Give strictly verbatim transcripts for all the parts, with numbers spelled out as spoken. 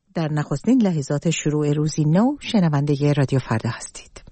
در نخستین لحظات شروع روزی نو شنونده رادیو فردا هستید.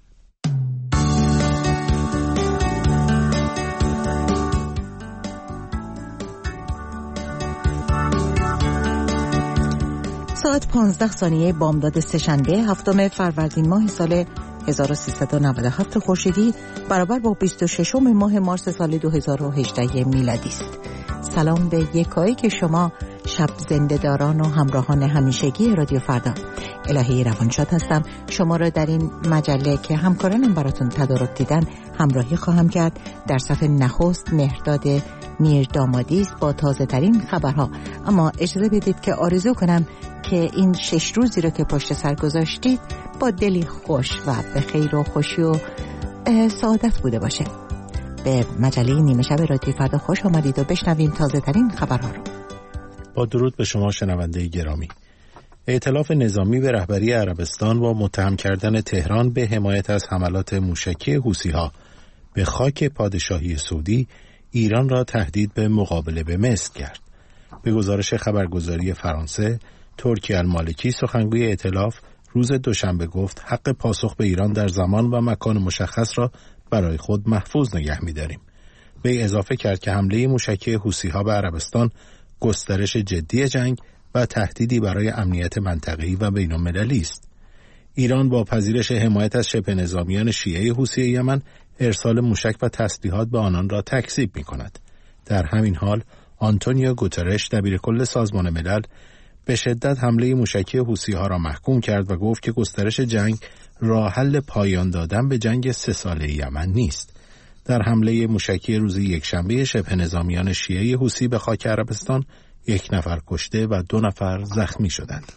ساعت پانزده ثانیه بامداد سه‌شنبه هفتم فروردین ماه سال هزار و سیصد و نود و هفت خورشیدی برابر با بیست و ششم ماه مارس سال دو هزار و هجده میلادی است. سلام به یکایی که شما شب زنده داران و همراهان همیشگی رادیو فردا. الهی روانشاد هستم. شما را در این مجله که همکارانم براتون تدارک دیدن همراهی خواهم کرد. در صفحه نخست مهرداد میردامادی است با تازه ترین خبرها. اما اجازه بدید که آرزو کنم که این شش روزی رو که پشت سر گذاشتید با دلی خوش و به خیر و خوشی و سعادت بوده باشه. به مجله نیمه شب رادیو فردا خوش آمدید و بشنویم تازه ترین خبرها رو. با درود به شما شنونده گرامی. ائتلاف نظامی به رهبری عربستان با متهم کردن تهران به حمایت از حملات موشکی حوثی‌ها به خاک پادشاهی سعودی ایران را تهدید به مقابله به مصر کرد. به گزارش خبرگزاری فرانسه، ترکی المالکی سخنگوی ائتلاف روز دوشنبه گفت حق پاسخ به ایران در زمان و مکان مشخص را برای خود محفوظ نگه می‌داریم. به اضافه کرد که حمله موشکی حوثی‌ها به عربستان گسترش جدی جنگ و تهدیدی برای امنیت منطقه‌ای و بین‌المللی است. ایران با پذیرش حمایت از شبه نظامیان شیعه حوثی یمن ارسال موشک و تسلیحات به آنان را تکذیب می‌کند. در همین حال آنتونیو گوترش دبیرکل سازمان ملل به شدت حمله موشکی حوثی‌ها را محکوم کرد و گفت که گسترش جنگ راه حل پایان دادن به جنگ سه ساله یمن نیست. در حمله موشکی روز یکشنبه شبه نظامیان شیعه حوثی به خاک عربستان یک نفر کشته و دو نفر زخمی شدند.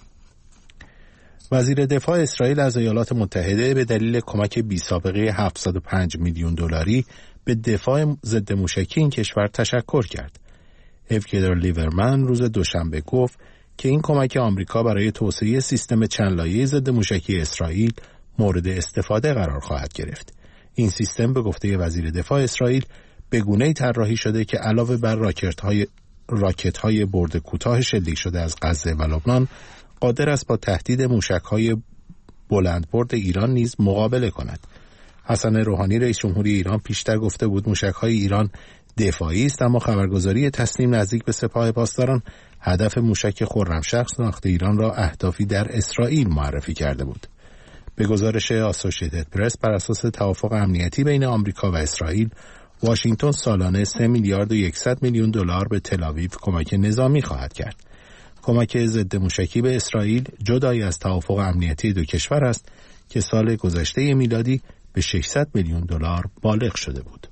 وزیر دفاع اسرائیل از ایالات متحده به دلیل کمک بی سابقه هفتصد و پنج میلیون دلاری به دفاع ضد موشکی این کشور تشکر کرد. اویگدور لیورمن روز دوشنبه گفت که این کمک آمریکا برای توسعه سیستم چند لایه ضد موشکی اسرائیل مورد استفاده قرار خواهد گرفت. این سیستم به گفته وزیر دفاع اسرائیل به گونه‌ای طراحی شده که علاوه بر راکت‌های راکت‌های برد کوتاه شلیک شده از غزه و لبنان قادر است با تهدید موشک‌های بلندبرد ایران نیز مقابله کند. حسن روحانی رئیس جمهوری ایران پیشتر گفته بود موشک‌های ایران دفاعی است، اما خبرگزاری تسنیم نزدیک به سپاه پاسداران هدف موشک خرمشهر ساخت ایران را اهدافی در اسرائیل معرفی کرده بود. به گزارش آسوشیتد پرس بر اساس توافق امنیتی بین آمریکا و اسرائیل، واشنگتن سالانه سه میلیارد و صد میلیون دلار به تل‌آویو کمک نظامی خواهد کرد. کمک ضد موشکی به اسرائیل جدای از توافق امنیتی دو کشور است که سال گذشته میلادی به ششصد میلیون دلار بالغ شده بود.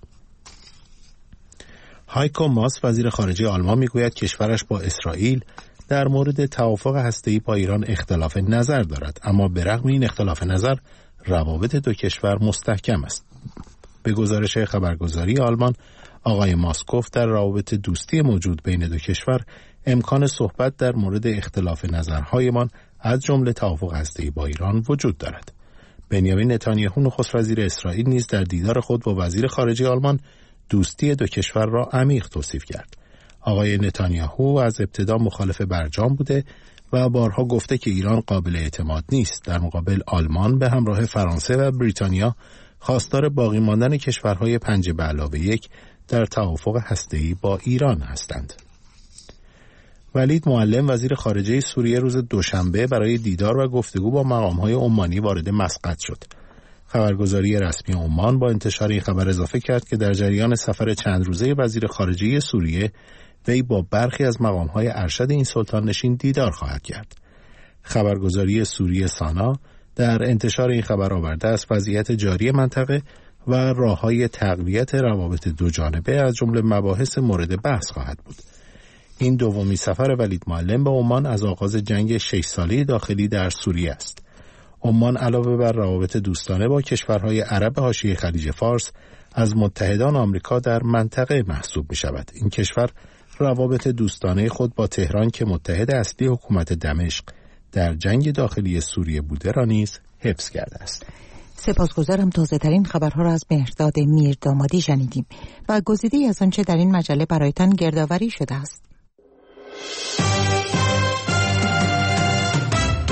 هایکو ماس وزیر خارجه آلمان میگوید کشورش با اسرائیل در مورد توافق هسته‌ای با ایران اختلاف نظر دارد، اما به رغم این اختلاف نظر روابط دو کشور مستحکم است. به گزارش خبرگزاری آلمان، آقای ماس گفت در روابط دوستی موجود بین دو کشور امکان صحبت در مورد اختلاف نظرهایمان از جمله توافق هسته‌ای با ایران وجود دارد. بنیامین نتانیاهو نخست وزیر اسرائیل نیز در دیدار خود با وزیر خارجه آلمان دوستی دو کشور را عمیق توصیف کرد. آقای نتانیاهو از ابتدا مخالف برجام بوده و بارها گفته که ایران قابل اعتماد نیست. در مقابل آلمان به همراه فرانسه و بریتانیا خواستار باقی ماندن کشورهای پنج به علاوه یک در توافق هسته‌ای با ایران هستند. ولید معلم وزیر خارجه سوریه روز دوشنبه برای دیدار و گفتگو با مقام‌های عمانی وارد مسقط شد. خبرگزاری رسمی عمان با انتشار این خبر اضافه کرد که در جریان سفر چند روزه وزیر خارجه سوریه وی با برخی از مقام‌های ارشد این سلطان نشین دیدار خواهد کرد. خبرگزاری سوریه سانا در انتشار این خبر آورده است وضعیت جاری منطقه و راه‌های تقویت روابط دو جانبه از جمله مباحث مورد بحث خواهد بود. این دومین سفر ولید معلم به عمان از آغاز جنگ شش ساله داخلی در سوریه است. عمان علاوه بر روابط دوستانه با کشورهای عرب حاشیه خلیج فارس از متحدان آمریکا در منطقه محسوب می شود. این کشور روابط دوستانه خود با تهران که متحد اصلی حکومت دمشق در جنگ داخلی سوریه بوده را نیز حفظ کرده است. سپاسگزارم. تازه ترین خبرها را از مهرداد میردامادی شنیدیم و گزیده‌ای از آنچه در این مجله برایتان گردآوری شده است.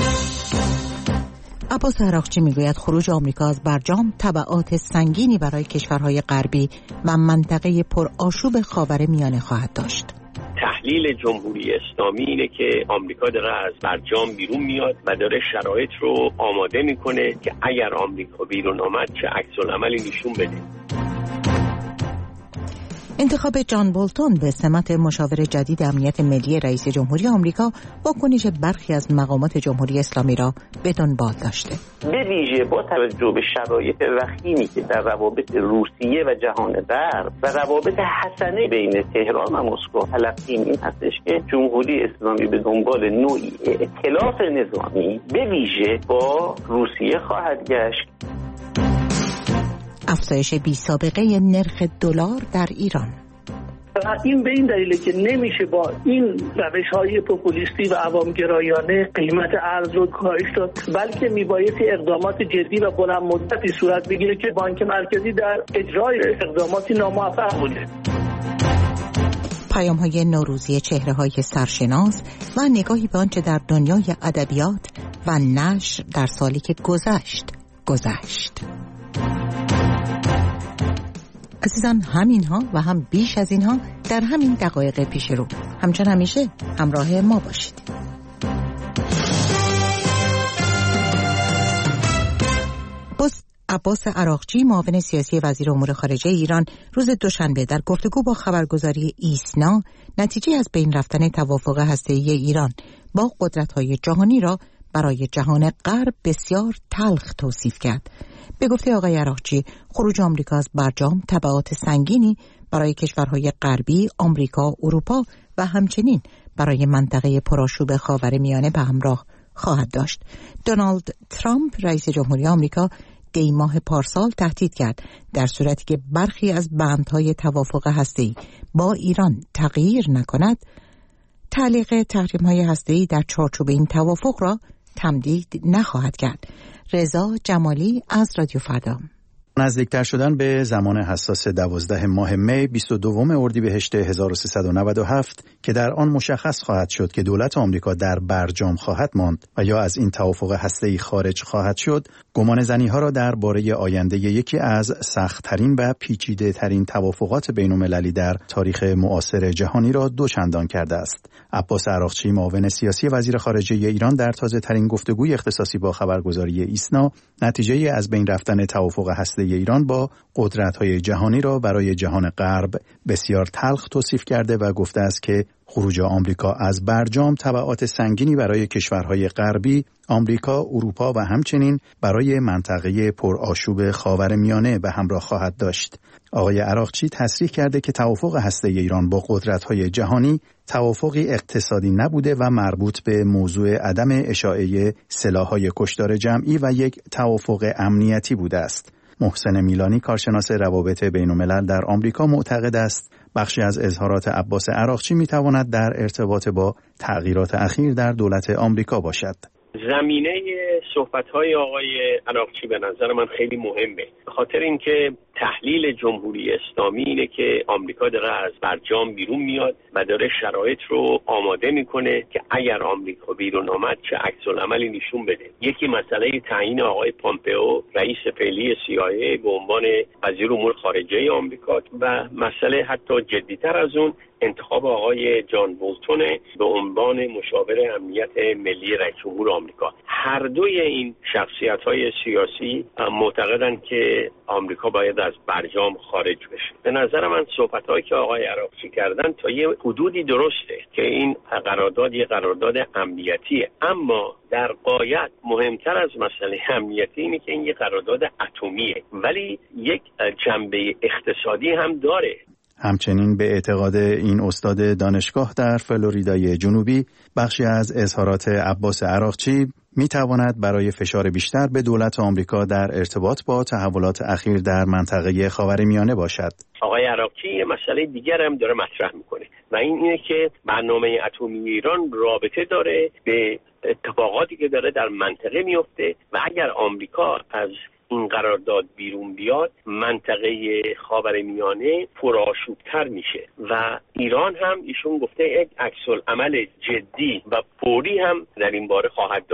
عباس عراقچی میگوید خروج آمریکا از برجام تبعات سنگینی برای کشورهای غربی و منطقه پرآشوب خاورمیانه خواهد داشت. تحلیل جمهوری اسلامی اینه که آمریکا داره از برجام بیرون میاد و داره شرایط رو آماده میکنه که اگر آمریکا بیرون آمد چه عکس‌العملی نشون بده. انتخاب جان بولتون به سمت مشاور جدید امنیت ملی رئیس جمهوری آمریکا واکنش برخی از مقامات جمهوری اسلامی را به دنبال داشته. به ویژه با توجه به شرایط وخیمی که در روابط روسیه و جهان غرب و روابط حسنه بین تهران و مسکو تلقیم این هستش که جمهوری اسلامی به دنبال نوعی ائتلاف نظامی به ویژه با روسیه خواهد گشت. افزایش بی سابقه نرخ دلار در ایران. این به این دلیله که نمیشه با این روش‌های پوپولیستی و عوامگرایانه قیمت ارز رو کاهش داد، بلکه میبایستی اقدامات جدی و بلند مدتی صورت بگیره که بانک مرکزی در اجرای اقداماتی ناموفق بوده. پیام‌های نوروزی چهره‌های سرشناس و نگاهی به آنچه در دنیای ادبیات و نشر در سالی که گذشت گذشت. عزیزان، همین ها و هم بیش از اینها در همین دقایق پیش رو. همچون همیشه همراه ما باشید. باز عباس عراقچی، معاون سیاسی وزیر امور خارجه ایران، روز دوشنبه در گفتگو با خبرگزاری ایسنا نتیجه از بین رفتن توافق هسته‌ای ایران با قدرت‌های جهانی را برای جهان غرب بسیار تلخ توصیف کرد. به گفته آقای عراقچی، خروج آمریکا از برجام تبعات سنگینی برای کشورهای غربی، آمریکا، اروپا و همچنین برای منطقه پرآشوب خاورمیانه به همراه خواهد داشت. دونالد ترامپ رئیس جمهوری آمریکا دی ماه پارسال تهدید کرد در صورتی که برخی از بندهای توافق هسته‌ای با ایران تغییر نکند، تعلیق تحریم‌های هسته‌ای در چارچوب این توافق را تمدید نخواهد کرد. رضا جمالی از رادیو فردا. نزدیکتر شدن به زمان حساس دوازده ماه می بیست و دوم اردیبهشت هزار و سیصد و نود و هفت که در آن مشخص خواهد شد که دولت آمریکا در برجام خواهد ماند و یا از این توافق هسته‌ای خارج خواهد شد، گمان زنی‌ها را درباره آینده یکی از سخت‌ترین و پیچیده‌ترین توافقات بین‌المللی در تاریخ معاصر جهانی را دوچندان کرده است. عباس عراقچی، معاون سیاسی وزیر خارجه ایران، در تازه‌ترین گفتگوی اختصاصی با خبرگزاری ایسنا نتیجه از بین رفتن توافق هسته‌ای ایران با قدرت‌های جهانی را برای جهان غرب بسیار تلخ توصیف کرده و گفته است که خروج آمریکا از برجام تبعات سنگینی برای کشورهای غربی، آمریکا، اروپا و همچنین برای منطقه پرآشوب خاورمیانه به همراه خواهد داشت. آقای عراقچی تصریح کرده که توافق هسته‌ای ایران با قدرت‌های جهانی توافقی اقتصادی نبوده و مربوط به موضوع عدم اشاعه سلاح‌های کشتار جمعی و یک توافق امنیتی بوده است. محسن میلانی، کارشناس روابط بین‌الملل در آمریکا، معتقد است بخشی از اظهارات عباس عراقچی می‌تواند در ارتباط با تغییرات اخیر در دولت آمریکا باشد. زمینه صحبت‌های آقای عراقچی به نظر من خیلی مهمه، به خاطر اینکه تحلیل جمهوری اسلامی اینه که آمریکا داره از برجام بیرون میاد و داره شرایط رو آماده میکنه که اگر آمریکا بیرون آمد چه عکس‌العملی نشون بده. یکی مسئله تعیین آقای پامپئو رئیس فعلی سی آی ای به عنوان وزیر امور خارجه آمریکا و مسئله حتی جدی‌تر از اون انتخاب آقای جان بولتون به عنوان مشاور امنیت ملی رئیس جمهور آمریکا. هر دوی این شخصیت‌های سیاسی معتقدند که آمریکا باید از برجام خارج بشه. به نظر من صحبت‌هایی که آقای عراقچی کردن تا یه حدودی درسته که این قرارداد یه قرارداد امنیتیه، اما در غایت مهمتر از مسئله امنیتی اینه که این یه قرارداد اتمیه، ولی یک جنبه اقتصادی هم داره. همچنین به اعتقاد این استاد دانشگاه در فلوریدای جنوبی، بخشی از اظهارات عباس عراقچی می تواند برای فشار بیشتر به دولت آمریکا در ارتباط با تحولات اخیر در منطقه خاورمیانه باشد. آقای عراقچی یه مسئله دیگر هم داره مطرح میکنه و این اینه که برنامه اتمی ایران رابطه داره به اتفاقاتی که داره در منطقه میفته و اگر آمریکا از این قرارداد بیرون بیاد منطقه خاورمیانه پرآشوب‌تر میشه و ایران هم ایشون گفته یک عکس‌العمل جدی و فوری هم در این باره خواهد داشت.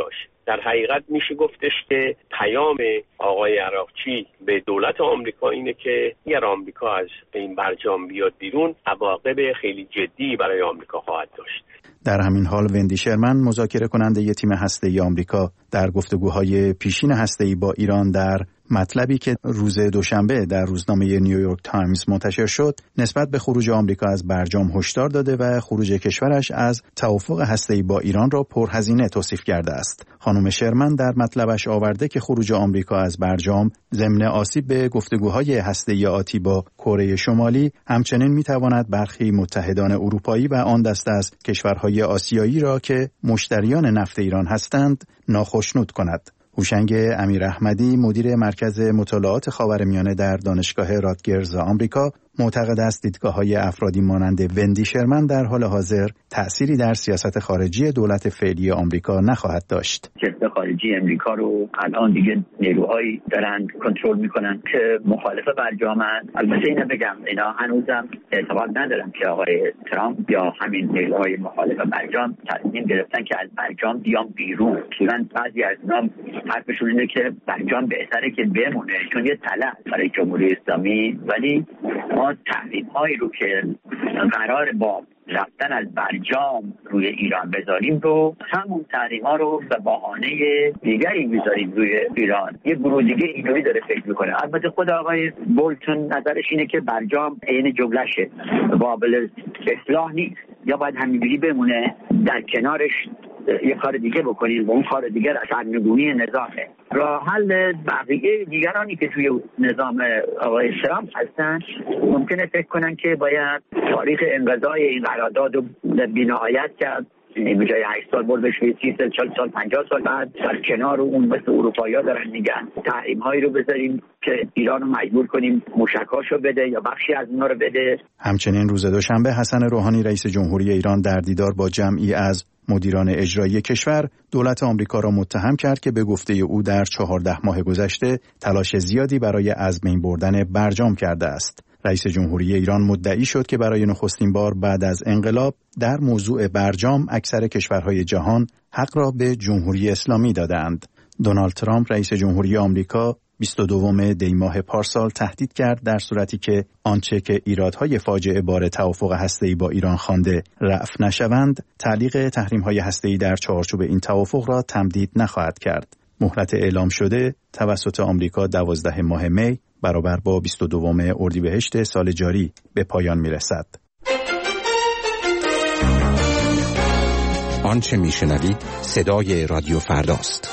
در حقیقت میشه گفتش که پیام آقای عراقچی به دولت آمریکا اینه که اگر آمریکا از این برجام بیاد بیرون، عواقب خیلی جدی برای آمریکا خواهد داشت. در همین حال وندی شرمن، مذاکره کننده ی تیم هسته‌ای آمریکا، در گفتگوهای پیشین هسته‌ای با ایران در مطلبی که روز دوشنبه در روزنامه نیویورک تایمز منتشر شد، نسبت به خروج آمریکا از برجام هشدار داده و خروج کشورش از توافق هسته‌ای با ایران را پرهزینه توصیف کرده است. خانم شرمن در مطلبش آورده که خروج آمریکا از برجام ضمن آسیب به گفتگوهای هسته‌ای آتی با کره شمالی، همچنین می‌تواند برخی متحدان اروپایی و آن دسته از کشورهای آسیایی را که مشتریان نفت ایران هستند ناخشنود کند. هوشنگ امیراحمدی، مدیر مرکز مطالعات خاورمیانه در دانشگاه راتگرز آمریکا، معتقد است دیدگاه‌های افرادی مانند وندی شرمن در حال حاضر تأثیری در سیاست خارجی دولت فعلی آمریکا نخواهد داشت. سیاست خارجی آمریکا رو الان دیگه نیروهایی دارن کنترل میکنن که مخالف برجامن. البته اینو بگم، اینا هنوزم اعتقاد ندارن که آقای ترامپ یا همین نیروهای مخالف برجام تصمیم گرفتن که از برجام بیان بیرون. مثلا بعضی از اینا حرفشون اینه که برجام بهتره که بمونه چون یه طلب برای جمهوری اسلامی، ولی ما تحریم‌هایی رو که قرار با رفتن از برجام روی ایران بذاریم رو، همون تحریم‌ها رو به بهانه دیگری میذاریم روی ایران. یه گروه دیگه اینجوری داره فکر میکنه. البته خود آقای بولتون نظرش اینه که برجام عین جمله‌شه، قابل اصلاح نیست، یا باید همینجوری بمونه، در کنارش یه کار دیگه بکنیم و اون کار دیگر سرنگونی نظامه. راه حل بقیه دیگرانی که توی نظام آقای ترامپ هستن ممکنه فکر کنن که باید تاریخ انقضای این قرارداد رو بی‌نهایت کرد، به جای هشت سال بردش به سی سال، چهل سال، پنجاه سال، بعد در کنار اون مثل اروپایی‌ها دارن میگن تحریم‌هایی رو بذاریم که ایران رو مجبور کنیم موشک‌هاشو بده یا بخشی از اونها رو بده. همچنین روز دوشنبه حسن روحانی رئیس جمهوری ایران در دیدار با جمعی از مدیران اجرایی کشور دولت آمریکا را متهم کرد که به گفته او در چهارده ماه گذشته تلاش زیادی برای از بین بردن برجام کرده است. رئیس جمهوری ایران مدعی شد که برای نخستین بار بعد از انقلاب در موضوع برجام اکثر کشورهای جهان حق را به جمهوری اسلامی دادند. دونالد ترامپ رئیس جمهوری آمریکا بیست و دوم دی ماه پارسال تهدید کرد در صورتی که آنچه که ایرادهای فاجعه بار توافق هسته‌ای با ایران خوانده رفع نشوند، تعلیق تحریم‌های هسته‌ای در چارچوب این توافق را تمدید نخواهد کرد. مهلت اعلام شده توسط آمریکا دوازده ماه می برابر با بیست و دوم اردیبهشت سال جاری به پایان می‌رسد. آنچه می‌شنوید صدای رادیو فرداست.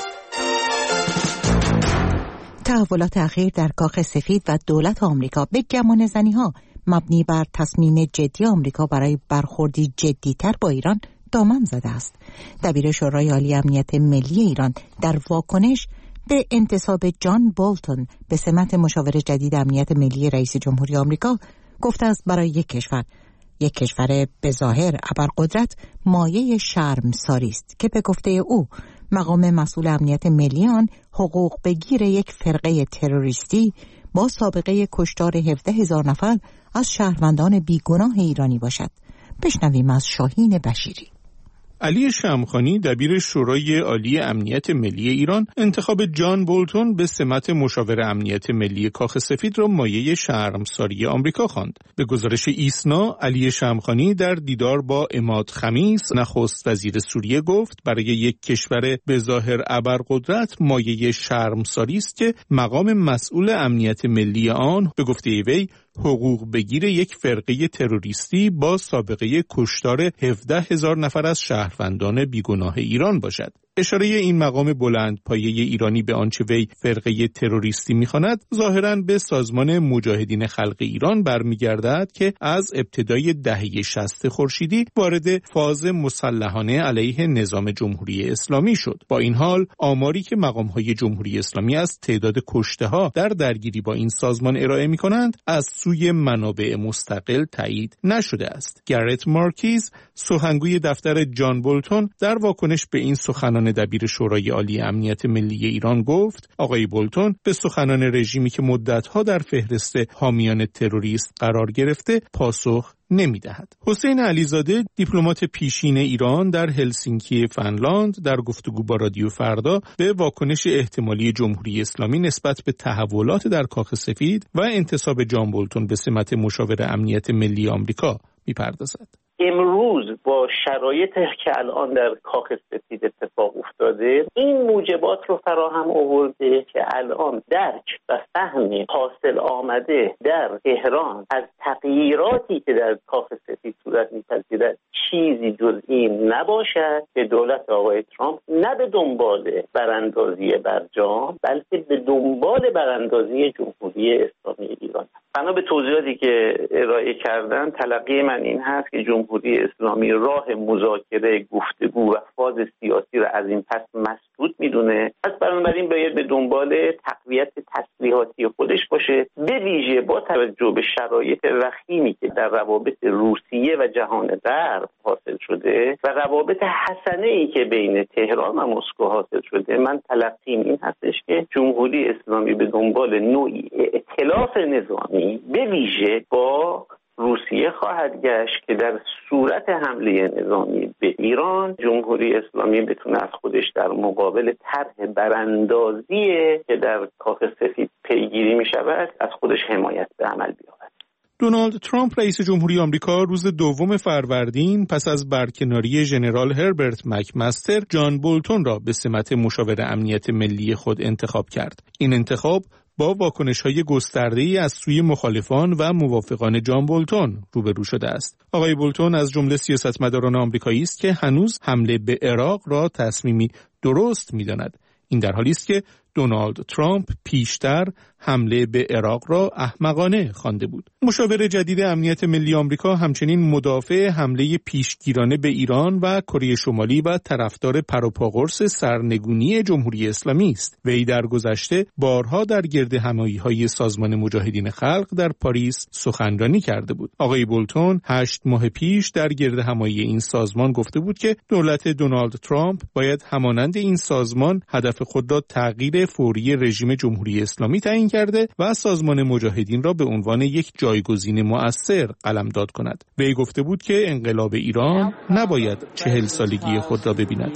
تحولات اخیر در کاخ سفید و دولت آمریکا به گمانه‌زنی‌ها مبنی بر تصمیم جدی آمریکا برای برخوردی جدی‌تر با ایران دامن زده است. دبیر شورای عالی امنیت ملی ایران در واکنش به انتصاب جان بولتون به سمت مشاور جدید امنیت ملی رئیس جمهوری آمریکا گفته است برای یک کشور یک کشور به ظاهر ابرقدرت مایه شرمساری است که به گفته او مقام مسئول امنیت ملی آن حقوق بگیر یک فرقه تروریستی با سابقه کشتار هفده هزار نفر از شهروندان بیگناه ایرانی باشد. بشنویم از شاهین بشیری. علی شمخانی دبیر شورای عالی امنیت ملی ایران انتخاب جان بولتون به سمت مشاور امنیت ملی کاخ سفید را مایه شرمساری آمریکا خواند. به گزارش ایسنا، علی شمخانی در دیدار با عماد خمیس نخست وزیر سوریه گفت برای یک کشور به ظاهر ابرقدرت مایه شرمساری است که مقام مسئول امنیت ملی آن به گفته وی حقوق بگیر یک فرقه تروریستی با سابقه کشتار هفده هزار نفر از شهروندان بیگناه ایران باشد. اشاره این مقام بلند پایه ایرانی به آنچه وی فرقه تروریستی می‌خواند ظاهراً به سازمان مجاهدین خلق ایران برمیگردد که از ابتدای دهه شصت خورشیدی وارد فاز مسلحانه علیه نظام جمهوری اسلامی شد. با این حال آماری که مقام‌های جمهوری اسلامی از تعداد کشته‌ها در درگیری با این سازمان ارائه می‌کنند از سوی منابع مستقل تایید نشده است. گرت مارکیز، سخنگوی دفتر جان بولتون، در واکنش به این سخنان دبیر شورای عالی امنیت ملی ایران گفت آقای بولتون به سخنان رژیمی که مدت‌ها در فهرست حامیان تروریست قرار گرفته پاسخ نمی‌دهد. حسین علیزاده دیپلمات پیشین ایران در هلسینکی فنلاند در گفتگو با رادیو فردا به واکنش احتمالی جمهوری اسلامی نسبت به تحولات در کاخ سفید و انتصاب جان بولتون به سمت مشاور امنیت ملی آمریکا می‌پردازد. امروز با شرایطی که الان در کاخ سفید اتفاق افتاده این موجبات رو فراهم آورده که الان درک و فهمی حاصل آمده در تهران از تغییراتی که در کاخ سفید صورت می‌پذیرد چیزی جز این نباشد که دولت آقای ترامپ نه به دنبال براندازی برجام بلکه به دنبال براندازی جمهوری اسلامی ایران. بنا به توضیحاتی که ارائه کردن تلقی من این هست که جمهوری اسلامی راه مذاکره، گفتگو و فاز سیاسی را از این پس مسدود میدونه. پس بنابراین باید به دنبال تقویت تسلیحاتی خودش باشه، به ویژه با توجه به شرایط وخیمی که در روابط روسیه و جهان غرب حاصل شده و روابط حسنه‌ای که بین تهران و مسکو حاصل شده. من تلقیم این هستش که جمهوری اسلامی به دنبال نوعی ائتلاف نظامی به ویژه با روسیه خواهد گشت که در صورت حمله نظامی به ایران جمهوری اسلامی بتونه از خودش در مقابل طرح براندازی که در کاخ سفید پیگیری می شود از خودش حمایت به عمل بیاورد. دونالد ترامپ رئیس جمهوری آمریکا روز دوم فروردین پس از برکناری ژنرال هربرت مکمستر جان بولتون را به سمت مشاور امنیت ملی خود انتخاب کرد. این انتخاب با واکنش‌های گسترده‌ای از سوی مخالفان و موافقان جان بولتون روبرو شده است. آقای بولتون از جمله سیاستمداران آمریکایی است که هنوز حمله به عراق را تصمیمی درست می‌داند. این در حالی است که دونالد ترامپ پیشتر حمله به عراق را احمقانه خوانده بود. مشاور جدید امنیت ملی آمریکا همچنین مدافع حمله پیشگیرانه به ایران و کره شمالی و طرفدار پروپاقرص سرنگونی جمهوری اسلامی است. وی در گذشته بارها در گردهمایی‌های سازمان مجاهدین خلق در پاریس سخنرانی کرده بود. آقای بولتون هشت ماه پیش در گردهمایی این سازمان گفته بود که دولت دونالد ترامپ باید همانند این سازمان هدف خود را تغییر فوری رژیم جمهوری اسلامی تعیین کرده و سازمان مجاهدین را به عنوان یک جایگزین مؤثر قلمداد کند. وی گفته بود که انقلاب ایران نباید چهل سالگی خود را ببیند.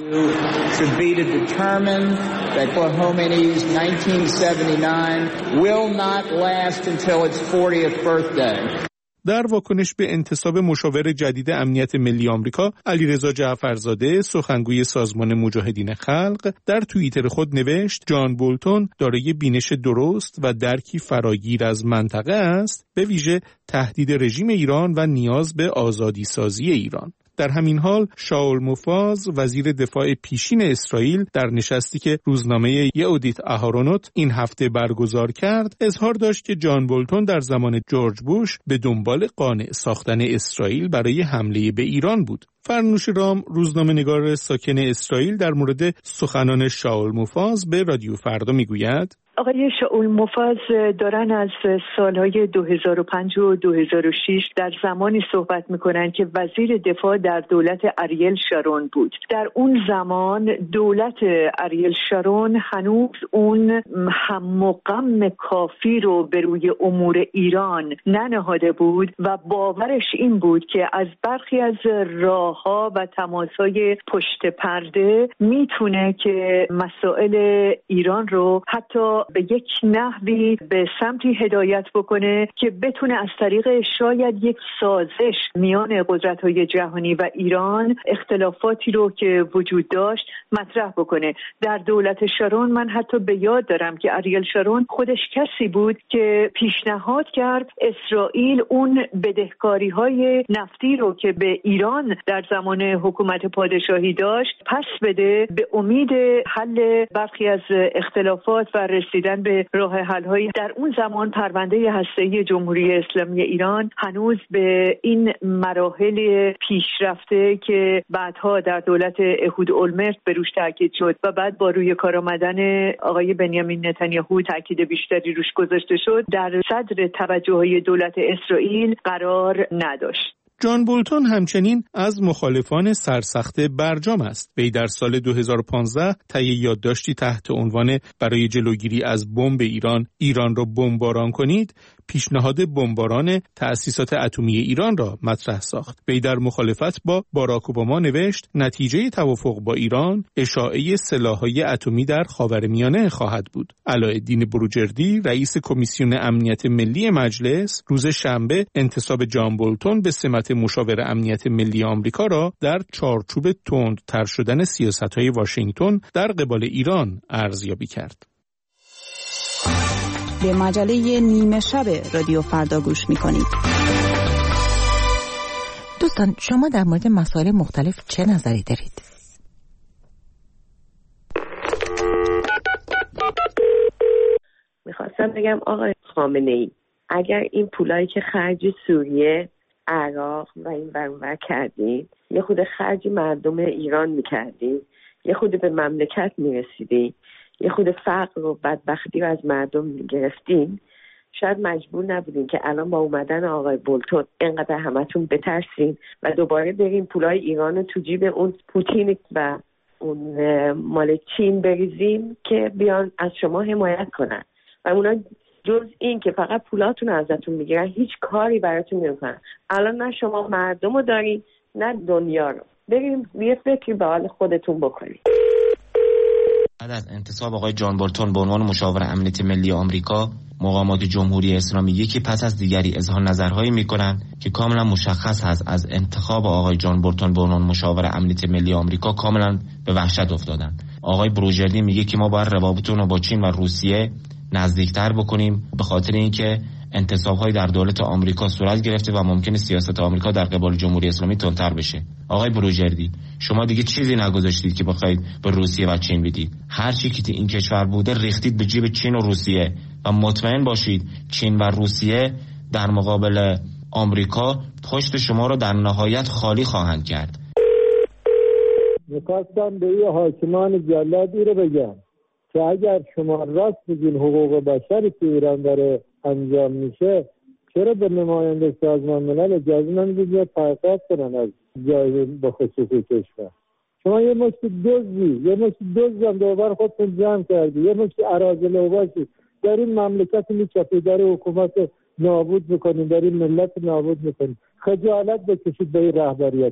در واکنش به انتصاب مشاور جدید امنیت ملی آمریکا، علیرضا جعفرزاده، سخنگوی سازمان مجاهدین خلق، در توییتر خود نوشت: جان بولتون دارای بینش درست و درکی فراگیر از منطقه است، به ویژه تهدید رژیم ایران و نیاز به آزادی سازی ایران. در همین حال شاول موفاز وزیر دفاع پیشین اسرائیل در نشستی که روزنامه یهودیت اهارونوت این هفته برگزار کرد اظهار داشت که جان بولتون در زمان جورج بوش به دنبال قانع ساختن اسرائیل برای حمله به ایران بود. فرنوش رام روزنامه‌نگار ساکن اسرائیل در مورد سخنان شاول موفاز به رادیو فردا میگوید: آقای شاول موفاز دارن از سالهای دو هزار و پنج و دو هزار و شش در زمانی صحبت میکنن که وزیر دفاع در دولت اریل شارون بود. در اون زمان دولت اریل شارون هنوز اون هم و غم کافی رو به روی امور ایران ننهاده بود و باورش این بود که از برخی از راهها و تماسهای پشت پرده میتونه که مسائل ایران رو حتی به یک نحوی به سمتی هدایت بکنه که بتونه از طریق شاید یک سازش میان قدرت‌های جهانی و ایران اختلافاتی رو که وجود داشت مطرح بکنه. در دولت شارون من حتی به یاد دارم که اریل شارون خودش کسی بود که پیشنهاد کرد اسرائیل اون بدهکاری‌های نفتی رو که به ایران در زمان حکومت پادشاهی داشت پس بده به امید حل برخی از اختلافات و رسیدن به راه حل‌های. در اون زمان پرونده هسته‌ای جمهوری اسلامی ایران هنوز به این مراحل پیشرفته که بعدها در دولت اهود اولمرت به روش تاکید شد و بعد با روی کار آمدن آقای بنیامین نتانیاهو تاکید بیشتری روش گذاشته شد در صدر توجه‌های دولت اسرائیل قرار نداشت. جان بولتون همچنین از مخالفان سرسخت برجام است. وی در سال دو هزار و پانزده طی یادداشتی تحت عنوان برای جلوگیری از بمب ایران، ایران را بمباران کنید، پیشنهاد بمباران تأسیسات اتمی ایران را مطرح ساخت. وی در مخالفت با باراک اوباما نوشت نتیجه توافق با ایران اشاعه سلاح‌های اتمی در خاورمیانه خواهد بود. علاءالدین بروجردی رئیس کمیسیون امنیت ملی مجلس روز شنبه انتصاب جان بولتون به سمت مشاور امنیت ملی آمریکا را در چارچوب تندتر شدن سیاست‌های واشنگتن در قبال ایران ارزیابی کرد. به مجله نیمه شب رادیو فردا گوش می‌کنید. دوستان شما در مورد مسائل مختلف چه نظری دارید؟ میخواستم بگم آقای خامنه‌ای اگر این پولایی که خرج سوریه، عراق و این ور کردین یه خود خرج مردم ایران میکردین، یه خود به مملکت میرسیدین، یه خود فقر و بدبختی رو از مردم میگرفتین، شاید مجبور نبودین که الان با اومدن آقای بولتون اینقدر همتون بترسین و دوباره برین پولای ایران رو تو جیب اون پوتین و اون مال چین بریزین که بیان از شما حمایت کنن و اونا جز این که فقط پولاتون ازتون میگیرن هیچ کاری براتون نمیکنن. الان نه شما مردم رو دارین نه دنیا رو. بریم یه فکری به حال خودتون بکنید. بعد از انتصاب آقای جان بولتون به عنوان مشاور امنیت ملی آمریکا، مقامات جمهوری اسلامی یکی پس از دیگری اظهار نظرهایی میکنن که کاملا مشخص هست از انتخاب آقای جان بولتون به عنوان مشاور امنیت ملی آمریکا کاملا به وحشت افتادن. آقای بروجردی میگه که ما باید روابطمون رو با چین و روسیه نزدیکتر بکنیم به خاطر اینکه انتصاب‌های در دولت آمریکا صورت گرفته و ممکنه سیاست آمریکا در قبال جمهوری اسلامی تندتر بشه. آقای بروجردی شما دیگه چیزی نگذاشتید که بخواید به روسیه و چین بدید. هر چی که این کشور بوده ریختید به جیب چین و روسیه و مطمئن باشید چین و روسیه در مقابل آمریکا پشت شما رو در نهایت خالی خواهند کرد. می‌خواستم به این حاکمان جلادی رو بگم که اگر شما راست بگین حقوق بشری که ایران داره انجام میشه، چرا به نماینده سازمان ملل اجازه نمیدید یا پرتاب کنن از جای به خصوص کشور؟ شما یه مشت دزدی، یه مشت دزدم دوباره خودتون جمع کردی، یه مشت اراذل باشی در این مملکت میچپید، در حکومت نابود میکنید، در این ملت نابود میکنید. خجالت بکشید به این رهبریت.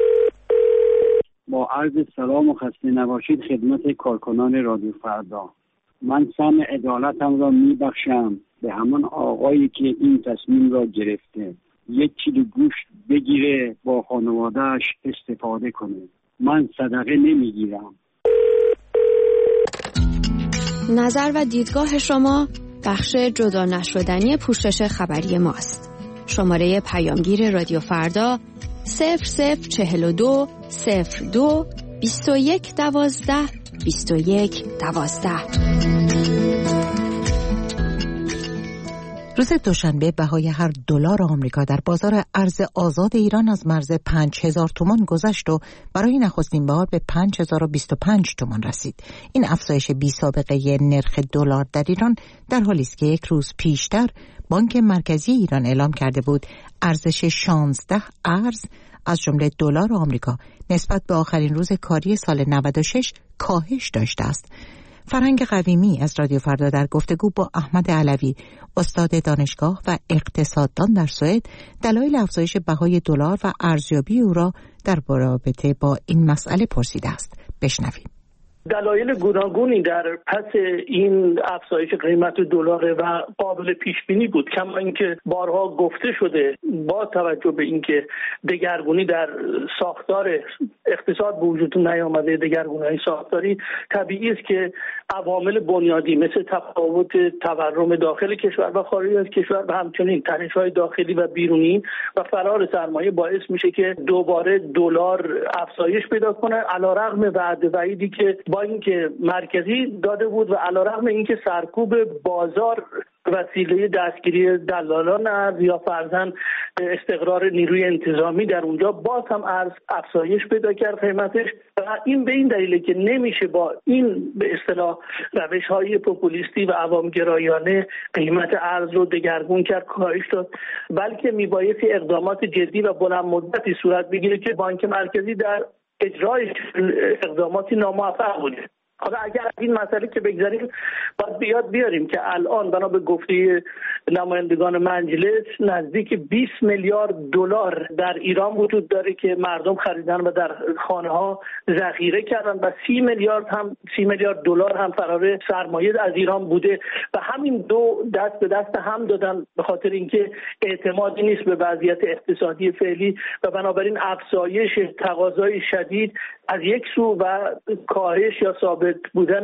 با عرض سلام و خسته نباشید خدمت کارکنان رادیو فردا. من سهم عدالتم را میبخشم به همان آقایی که این تصمیم را گرفته یک کیلو گوشت بگیره با خانوادهش استفاده کنه. من صدقه نمیگیرم. نظر و دیدگاه شما بخش جدا نشدنی پوشش خبری ماست. شماره پیامگیر رادیو فردا صفر صفر چهل و دو صفر دو بیست و یک دوازده بیست و یک دوازده. روز دوشنبه بهای هر دلار آمریکا در بازار ارز آزاد ایران از مرز پنج هزار تومان گذشت و برای نخستین بار به پنج هزار و بیست و پنج تومان رسید. این افزایش بی سابقه نرخ دلار در ایران در حالی است که یک روز پیشتر بانک مرکزی ایران اعلام کرده بود ارزش شانزده ارز از جمله دلار آمریکا نسبت به آخرین روز کاری سال نود و شش کاهش داشته است. فرهنگ قویمی از رادیو فردا در گفتگو با احمد علوی استاد دانشگاه و اقتصاددان در سوئد دلایل افزایش بهای دلار و ارزیابی او را در رابطه با این مسئله پرسیده است. بشنویم. دلایل گوناگونی در پس این افزایش قیمت دلار و قابل پیش بینی بود، کما اینکه بارها گفته شده با توجه به اینکه دگرگونی در ساختار اقتصاد به وجود نیامده، دگرگونی ساختاری طبیعی است که عوامل بنیادی مثل تفاوت تورم داخل کشور و خارج از کشور و همچنین تنش‌های داخلی و بیرونی و فرار سرمایه باعث میشه که دوباره دلار افزایش پیدا کنه، علیرغم وعده وعیدی که با اینکه مرکزی داده بود و علیرغم اینکه سرکوب بازار وسیله دستگیری دلالان ارز یا فرضاً استقرار نیروی انتظامی در اونجا باز هم ارز افزایش پیدا کرد قیمتش و این به این دلیله که نمیشه با این به اصطلاح روش‌های پوپولیستی و عوامگرایانه قیمت ارز رو دگرگون کرد، کاهش داد، بلکه میبایستی اقدامات جدی و بلند مدتی صورت بگیره که بانک مرکزی در اجرای اقداماتی ناموفق بوده. حالا اگر از این مسئله که بگذاریم باید بیاد بیاریم که الان بنا به گفته نمایندگان مجلس نزدیک بیست میلیارد دلار در ایران وجود داره که مردم خریدن و در خانه ها ذخیره کردن و سی میلیارد هم سی میلیارد دلار هم فرار سرمایه از ایران بوده و همین دو دست به دست هم دادن به خاطر اینکه اعتمادی نیست به وضعیت اقتصادی فعلی و بنابراین افزایش تقاضای شدید از یک سو و کاهش یا ثابت بودن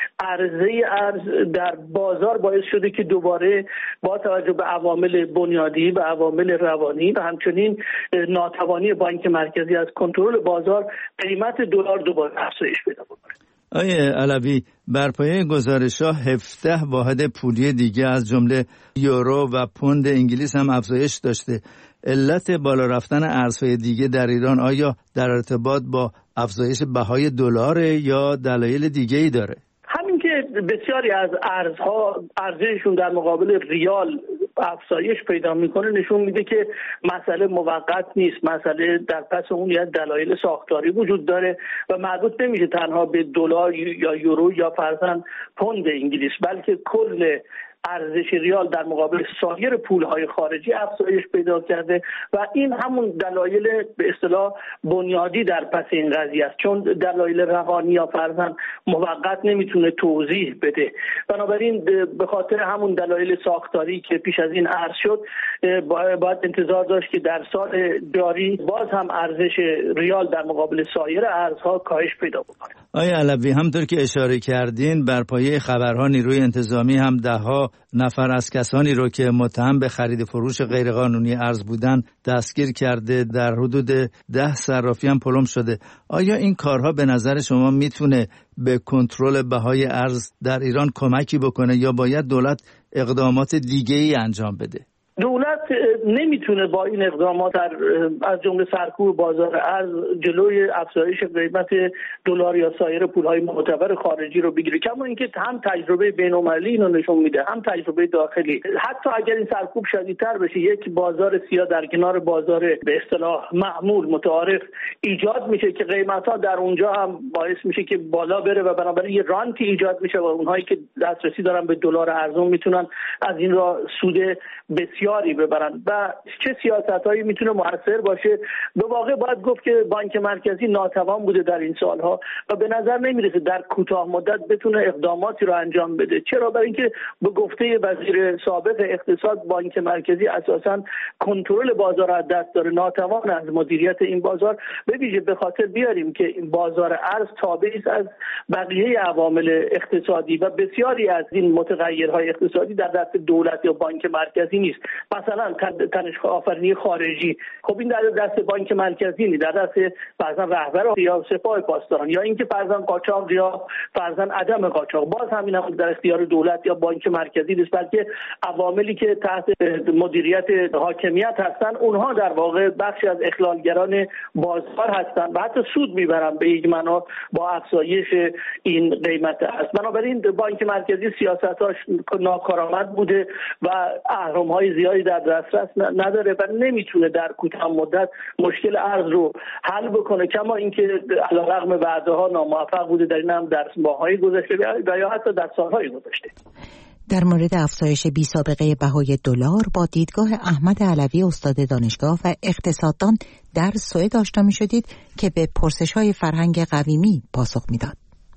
عرضه ارز در بازار باعث شده که دوباره با توجه به عوامل بنیادی و عوامل روانی و همچنین ناتوانی بانک مرکزی از کنترل بازار قیمت دلار دوباره افزایش پیدا بکنه. آیه علوی، بر پایه گزارش‌ها هفده واحد پولی دیگه از جمله یورو و پوند انگلیس هم افزایش داشته. علت بالا رفتن ارزهای دیگه در ایران آیا در ارتباط با افزایش بهای دلار یا دلایل دیگه‌ای داره؟ همین که بسیاری از ارزها ارزششون در مقابل ریال افزایش پیدا میکنه نشون میده که مسئله موقت نیست، مسئله در پس اون یه دلایل ساختاری وجود داره و مربوط نمیشه تنها به دلار یا یورو یا فرضاً پوند انگلیس، بلکه کل ارزش ریال در مقابل سایر پولهای خارجی افزایش پیدا کرده و این همون دلایل به اصطلاح بنیادی در پس این قضیه است، چون دلایل روانی یا فرضاً موقت نمیتونه توضیح بده. بنابراین به خاطر همون دلایل ساختاری که پیش از این عرض شد باید انتظار داشت که در سال جاری باز هم ارزش ریال در مقابل سایر ارزها کاهش پیدا بکنه. آقای علوی، همطور که اشاره کردین بر پایه خبرها نیروی انتظامی هم دهها نفر از کسانی رو که متهم به خرید فروش غیرقانونی ارز بودن دستگیر کرده، در حدود ده صرافی هم پلم شده. آیا این کارها به نظر شما میتونه به کنترل بهای ارز در ایران کمکی بکنه یا باید دولت اقدامات دیگه‌ای انجام بده؟ دولت نمیتونه با این اقدامات از جمله سرکوب بازار ارز جلوی افزایش قیمت دلار یا سایر پولهای معتبر خارجی رو بگیره، کما اینکه هم تجربه بین‌المللی اینو نشون میده هم تجربه داخلی. حتی اگر این سرکوب شدیدتر بشه یک بازار سیاه در کنار بازار به اصطلاح معمول متعارف ایجاد میشه که قیمت‌ها در اونجا هم باعث میشه که بالا بره و بنابراین یه رانتی ایجاد میشه و اونهایی که دسترسی دارن به دلار ارزون میتونن از این راه سود بسیار ببرن و چه سیاست‌هایی میتونه مؤثر باشه. به واقع باید گفت که بانک مرکزی ناتوان بوده در این سالها و به نظر نمیرسه در کوتاه مدت بتونه اقداماتی رو انجام بده. چرا؟ برای اینکه به گفته وزیر سابق اقتصاد بانک مرکزی اساساً کنترل بازار از دست داره، ناتوان از مدیریت این بازار. به ویژه به خاطر بیاریم که این بازار ارز تابعی است از بقیه عوامل اقتصادی و بسیاری از این متغیرهای اقتصادی در دست دولت یا بانک مرکزی نیست. مثلا تنش آفرینی خارجی، خب این در دست بانک مرکزی نیست، در دست فرضاً رهبر یا سپاه پاسداران یا اینکه فرضاً قاچاق یا فرضاً عدم قاچاق، باز همین هم در اختیار دولت یا بانک مرکزی نیست، بلکه عواملی که تحت مدیریت حاکمیت هستن اونها در واقع بخشی از اخلالگران بازار هستن و حتی سود میبرن به یک معنا با افزایش این قیمت است. بنابراین بانک مرکزی سیاستاش ناکارآمد بوده و اهرم‌های زیادی در دسترس نداره و نمیتونه در کوتاه مدت مشکل ارز رو حل بکنه، کما اینکه علیرغم وعده‌ها ناموفق بوده در این هم در ماه‌های گذشته و یا حتی در سال‌های گذشته. در مورد افزایش بی سابقه بهای دلار با دیدگاه احمد علوی استاد دانشگاه و اقتصاددان در سوئد آشنا می‌شدید که به پرسش‌های فرهنگ قویمی پاسخ می‌داد.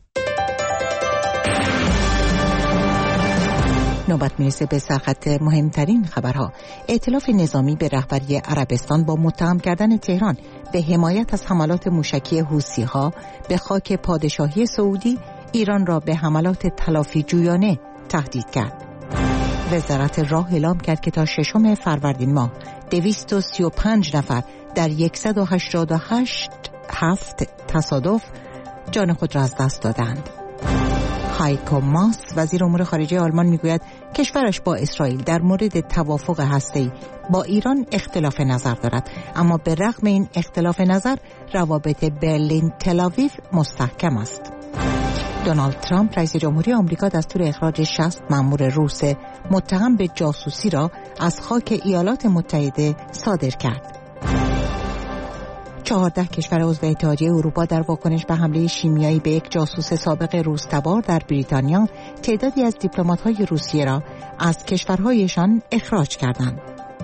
نوبت میرسه به سرخط مهمترین خبرها. ائتلاف نظامی به رهبری عربستان با متهم کردن تهران به حمایت از حملات موشکی حوثی‌ها به خاک پادشاهی سعودی ایران را به حملات تلافی جویانه تهدید کرد. وزارت راه اعلام کرد که تا ششم فروردین ماه دویست و سی و پنج نفر در صد و هشتاد و هشت هفت تصادف جان خود را از دست دادند. هایکو ماس وزیر امور خارجه آلمان میگوید کشورش با اسرائیل در مورد توافق هسته‌ای با ایران اختلاف نظر دارد، اما به رغم این اختلاف نظر روابط برلین تل‌آویو مستحکم است. دونالد ترامپ رئیس جمهوری آمریکا دستور اخراج شصت مأمور روس متهم به جاسوسی را از خاک ایالات متحده صادر کرد. چهارده کشور عضو اتحادیه اروپا در واکنش به حمله شیمیایی به یک جاسوس سابق روس‌تبار در بریتانیا تعدادی از دیپلمات‌های روسیه را از کشورهایشان اخراج کردند.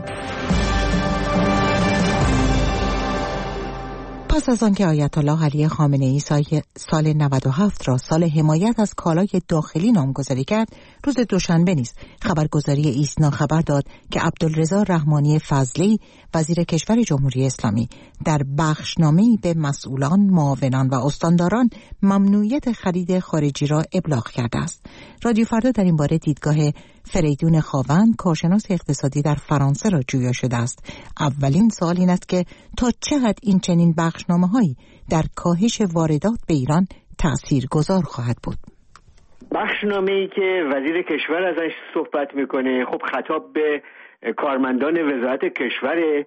پس از آنکه آیت الله علی خامنه‌ای سال نود و هفت را سال حمایت از کالای داخلی نامگذاری کرد، روز دوشنبه نیز خبرگزاری ایسنا خبر داد که عبدالرضا رحمانی فضلی وزیر کشور جمهوری اسلامی در بخشنامه‌ای به مسئولان، معاونان و استانداران ممنوعیت خرید خارجی را ابلاغ کرده است. رادیو فردا در این باره دیدگاه فریدون خاوند، کارشناس اقتصادی در فرانسه را جویا شده است. اولین سوال این است که تا چه حد این چنین بخشنامه‌هایی در کاهش واردات به ایران تأثیرگذار خواهد بود؟ بخشنامه‌ای که وزیر کشور ازش صحبت میکنه، خب خطاب به کارمندان وزارت کشور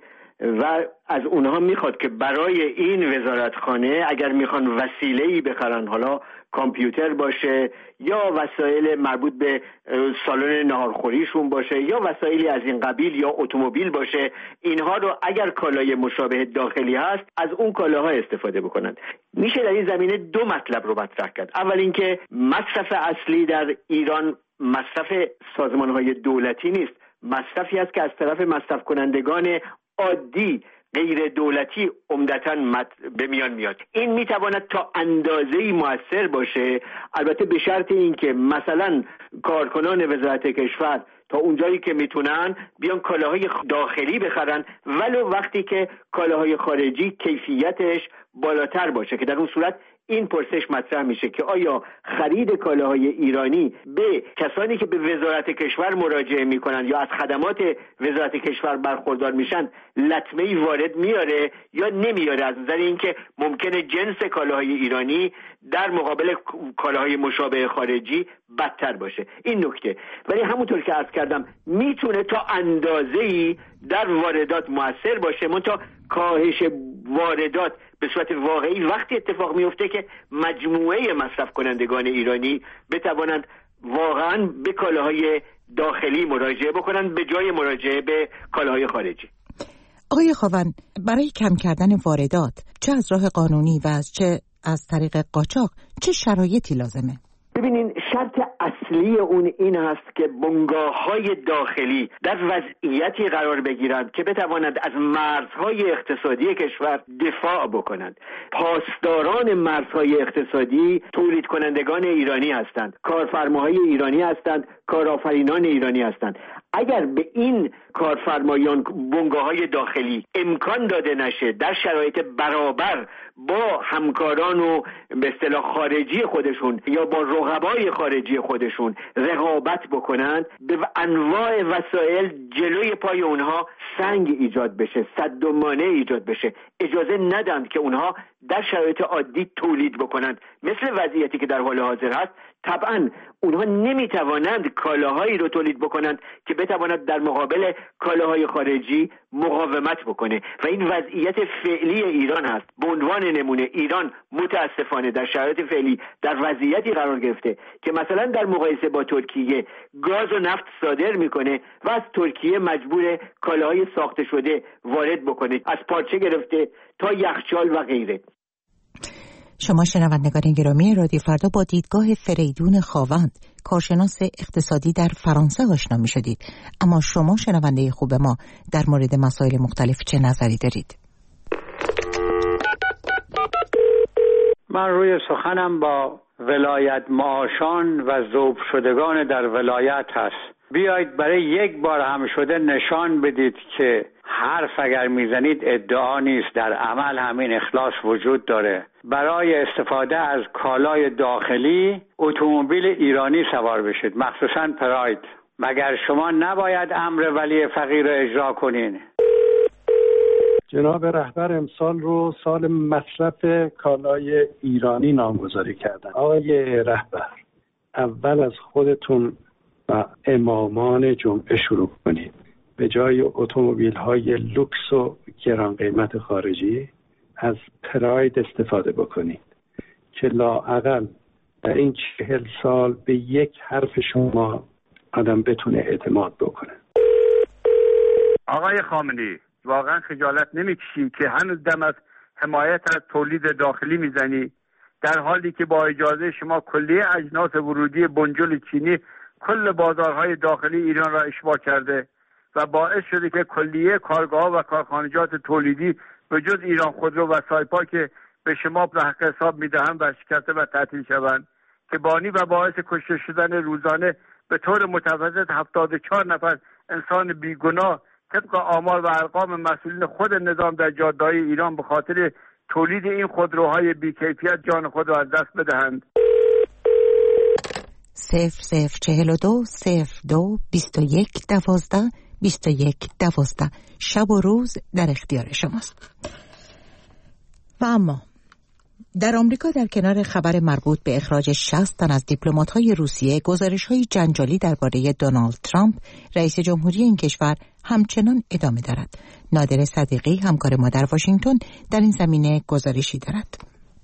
و از اونها میخواد که برای این وزارتخانه اگر میخوان وسیله‌ای بخرن، حالا کامپیوتر باشه یا وسایل مربوط به سالن ناهارخوریشون باشه یا وسایلی از این قبیل یا اتومبیل باشه، اینها رو اگر کالای مشابه داخلی هست از اون کالاها استفاده بکنن. میشه در این زمینه دو مطلب رو مطرح کرد. اول اینکه مصرف اصلی در ایران مصرف سازمان‌های دولتی نیست، مصرفی است که از طرف مصرف کنندگان عادی غیر دولتی عمدتاً به میان میاد. این میتواند تا اندازه‌ای مؤثر باشه، البته به شرط اینکه مثلا کارکنان وزارت کشور تا اونجایی که میتونن بیان کالاهای داخلی بخرن، ولو وقتی که کالاهای خارجی کیفیتش بالاتر باشه، که در اون صورت این پرسش مطرح میشه که آیا خرید کالاهای ایرانی به کسانی که به وزارت کشور مراجعه میکنن یا از خدمات وزارت کشور برخوردار میشن لطمه‌ای وارد میاره یا نمیاره، از نظر اینکه ممکنه جنس کالاهای ایرانی در مقابل کالاهای مشابه خارجی بدتر باشه. این نکته. ولی همونطور که عرض کردم میتونه تا اندازه‌ای در واردات موثر باشه، منتها کاهش واردات به صورت واقعی وقتی اتفاق میفته که مجموعه مصرف کنندگان ایرانی بتوانند واقعا به کالاهای داخلی مراجعه بکنند به جای مراجعه به کالاهای خارجی. آقای خاوند، برای کم کردن واردات چه از راه قانونی و از چه از طریق قاچاق چه شرایطی لازمه؟ ببینین، شرط اصلی اون این هست که بنگاه‌های داخلی در وضعیتی قرار بگیرند که بتوانند از مرزهای اقتصادی کشور دفاع بکنند. پاسداران مرزهای اقتصادی تولید کنندگان ایرانی هستند، کارفرماهای ایرانی هستند، کارآفرینان ایرانی هستند. اگر به این کارفرمایان بنگاه‌های داخلی امکان داده نشه در شرایط برابر با همکاران و به اصطلاح خارجی خودشون یا با رقبای خارجی خودشون رقابت بکنند، به انواع وسایل جلوی پای اونها سنگ ایجاد بشه، سد و مانع ایجاد بشه، اجازه ندند که اونها در شرایط عادی تولید بکنند. مثل وضعیتی که در حال حاضر هست، طبعا اونها نمیتوانند کالاهایی رو تولید بکنند که بتواند در مقابل کالاهای خارجی مقاومت بکنه و این وضعیت فعلی ایران هست. به عنوان نمونه، ایران متاسفانه در شرایط فعلی در وضعیتی قرار گرفته که مثلا در مقایسه با ترکیه گاز و نفت صادر میکنه و از ترکیه مجبور کالاهای ساخته شده وارد بکنه، از پارچه گرفته تا یخچال و غیره. شما شنوندگان گرامی رادیو فردا با دیدگاه فریدون خاوند، کارشناس اقتصادی در فرانسه آشنا می شدید. اما شما شنونده خوب ما در مورد مسائل مختلف چه نظری دارید؟ من روی سخنم با ولایت معاشان و ذوب شدگان در ولایت هست. بیایید برای یک بار هم شده نشان بدید که حرف اگر میزنید ادعا نیست، در عمل همین اخلاص وجود داره. برای استفاده از کالای داخلی اتومبیل ایرانی سوار بشید، مخصوصا پراید. مگر شما نباید امر ولی فقیر رو اجرا کنین؟ جناب رهبر امسال رو سال مصرف کالای ایرانی نامگذاری کردن. آقای رهبر، اول از خودتون و امامان جمعه شروع کنید. به جای اتومبیل های لوکس و گران قیمت خارجی از پراید استفاده بکنید که لااقل در این چهل سال به یک حرف شما آدم بتونه اعتماد بکنه. آقای خامنه‌ای، واقعا خجالت نمیکشیم که هنوز دم از حمایت از تولید داخلی میزنی، در حالی که با اجازه شما کلیه اجناس ورودی بنجل چینی کل بازارهای داخلی ایران را اشباع کرده و باعث شده که کلیه کارگاه و کارخانجات تولیدی به جز ایران خودرو و سایپا که به شما به حق حساب میدهند ورشکسته و تعطیل شوند، که بانی و باعث کشته شدن روزانه به طور متوسط هفتاد و چهار نفر انسان بیگناه طبق آمار و ارقام مسئولین خود نظام در جاده‌های ایران به خاطر تولید این خودروهای بی‌کیفیت جان خود را از دست بدهند. صفر صفر چهل و دو صفر دو بیست و یک دوازده بیست و یک دوازده شب و روز در اختیار شماست. و اما در آمریکا در کنار خبر مربوط به اخراج شصت تن از دیپلمات‌های روسیه، گزارش‌های جنجالی درباره دونالد ترامپ رئیس جمهوری این کشور همچنان ادامه دارد. نادر صدیقی همکار ما در واشنگتن در این زمینه گزارشی دارد.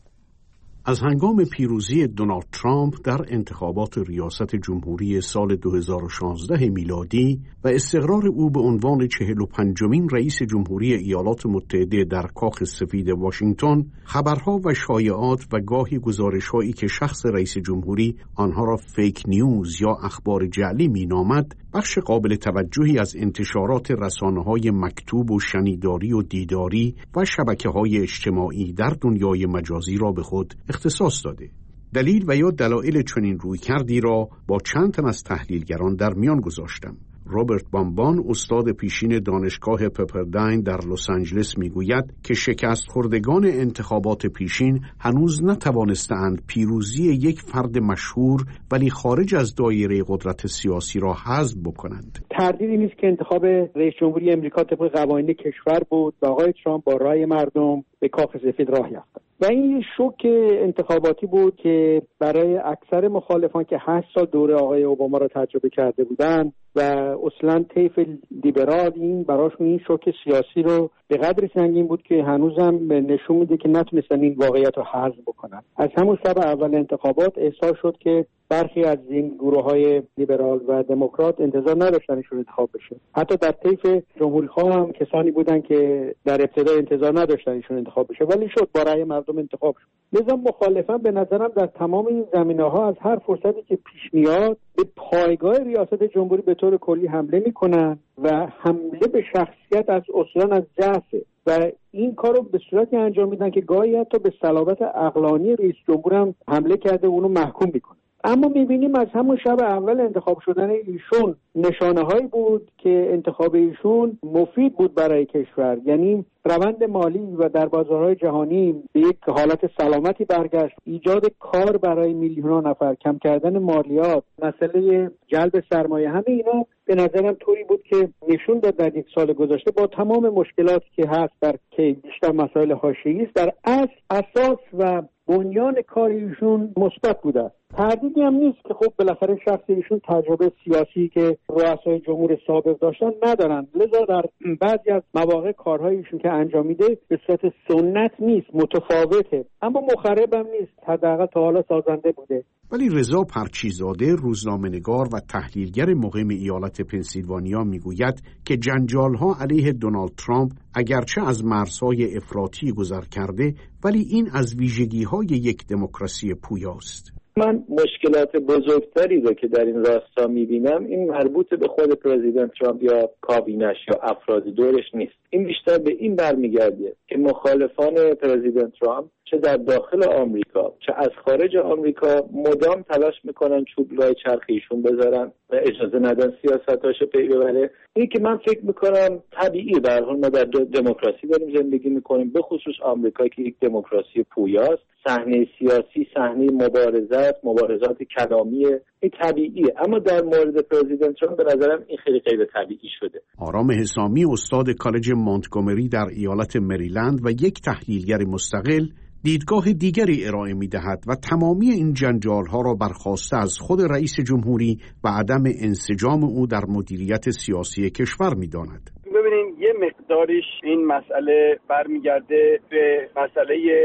از هنگام پیروزی دونالد ترامپ در انتخابات ریاست جمهوری سال دو هزار و شانزده میلادی و استقرار او به عنوان چهل و پنجمین رئیس جمهوری ایالات متحده در کاخ سفید واشنگتن، خبرها و شایعات و گاهی گزارش‌هایی که شخص رئیس جمهوری آنها را فیک نیوز یا اخبار جعلی مینامد، بخش قابل توجهی از انتشارات رسانه‌های مکتوب و شنیداری و دیداری و شبکه‌های اجتماعی در دنیای مجازی را به خود اختصاص داده. دلیل و یا دلایل چنین رویکردی را با چند تن از تحلیلگران در میان گذاشتم. روبرت بامبان، استاد پیشین دانشگاه پپرداین در لس آنجلس، میگوید که شکست خوردگان انتخابات پیشین هنوز نتوانستند پیروزی یک فرد مشهور ولی خارج از دایره قدرت سیاسی را حذف بکنند. تردیدی نیست که انتخاب رئیس جمهوری امریکا طبق قوانین کشور بود و آقای ترامپ با رای مردم به کاخ سفید راه یافت. و این شوک انتخاباتی بود که برای اکثر مخالفان که هشت سال دوره آقای اوباما را تجربه کرده بودند و اصلا طیف لیبرال، این براشون این شوک سیاسی رو به قدری سنگین بود که هنوزم نشون میده که نتونستن این واقعیت رو حذف بکنن. از همون شب اول انتخابات احساس شد که برخی از این گروه‌های لیبرال و دموکرات انتظار نداشتن ایشون انتخاب بشه. حتی در طیف جمهوری‌خواه هم کسانی بودن که در ابتدا انتظار نداشتن ایشون انتخاب بشه، ولی شد، با رأی مردم انتخاب شد. لذا مخالفان به نظرم در تمام این زمینه‌ها از هر فرصتی که پیش میاد به پایگاه ریاست جمهوری به طور کلی حمله میکنن و حمله به شخصیت از اصولا از ضعفه و این کارو به صورتی انجام میدن که گاهی حتی به صلابت عقلانی رئیس جمهور هم حمله کرده و اونو محکوم میکنه. اما میبینیم از همون شب اول انتخاب شدن ایشون نشانه هایی بود که انتخاب ایشون مفید بود برای کشور، یعنی روند مالی و در بازارهای جهانی به یک حالت سلامتی برگشت، ایجاد کار برای میلیون نفر، کم کردن مالیات، مسئله جلب سرمایه، همه اینا به نظرم طوری بود که نشون داد در یک سال گذشته با تمام مشکلاتی که هست در که بیشتر مسائل حاشیه‌ای است، در اصل اساس و بنیان کار ایشون مثبت بوده. تردیدی هم نیست که خب بالاخره شخص ایشون تجربه سیاسی که رؤسای جمهور سابق داشتن ندارن، لذا در بعضی از مواقع کارهای ایشون که انجام میده به صورت سنت نیست، متفاوته، اما مخرب هم نیست، حداقل تا حالا سازنده بوده. ولی رضا پرچیزاده، روزنامه‌نگار و تحلیلگر مقیم ایالت پنسیلوانیا، میگوید که جنجال‌ها علیه دونالد ترامپ اگرچه از مرزهای افراطی گذر کرده، ولی این از ویژگی‌های یک دموکراسی پویاست. من مشکلات بزرگتری رو که در این راستا میبینم این مربوط به خود پرزیدنت ترامپ یا کابینش یا افراد دورش نیست. این بیشتر به این برمیگرده که مخالفان پرزیدنت ترامپ چه در داخل آمریکا چه از خارج آمریکا مدام تلاش میکنن چوب لای چرخ ایشون بذارن و اجازه ندن سیاستاشو پی ببره. این که من فکر میکنم طبیعیه، به هر حال ما در دموکراسی داریم زندگی میکنیم، به خصوص آمریکا که یک دموکراسی پویاست، صحنه سیاسی صحنه مبارزات مبارزات کلامیه، این طبیعیه. اما در مورد پرزیدنت ترامپ به نظرم این خیلی غیر طبیعی شده. آرام حسامی، استاد کالج مونتگومری در ایالت مریلند و یک تحلیلگر مستقل، دیدگاه دیگری ارائه می‌دهد و تمامی این جنجال‌ها را برخواسته از خود رئیس جمهوری و عدم انسجام او در مدیریت سیاسی کشور می‌داند. ببینید یه مقداریش این مسئله برمیگرده به مسئله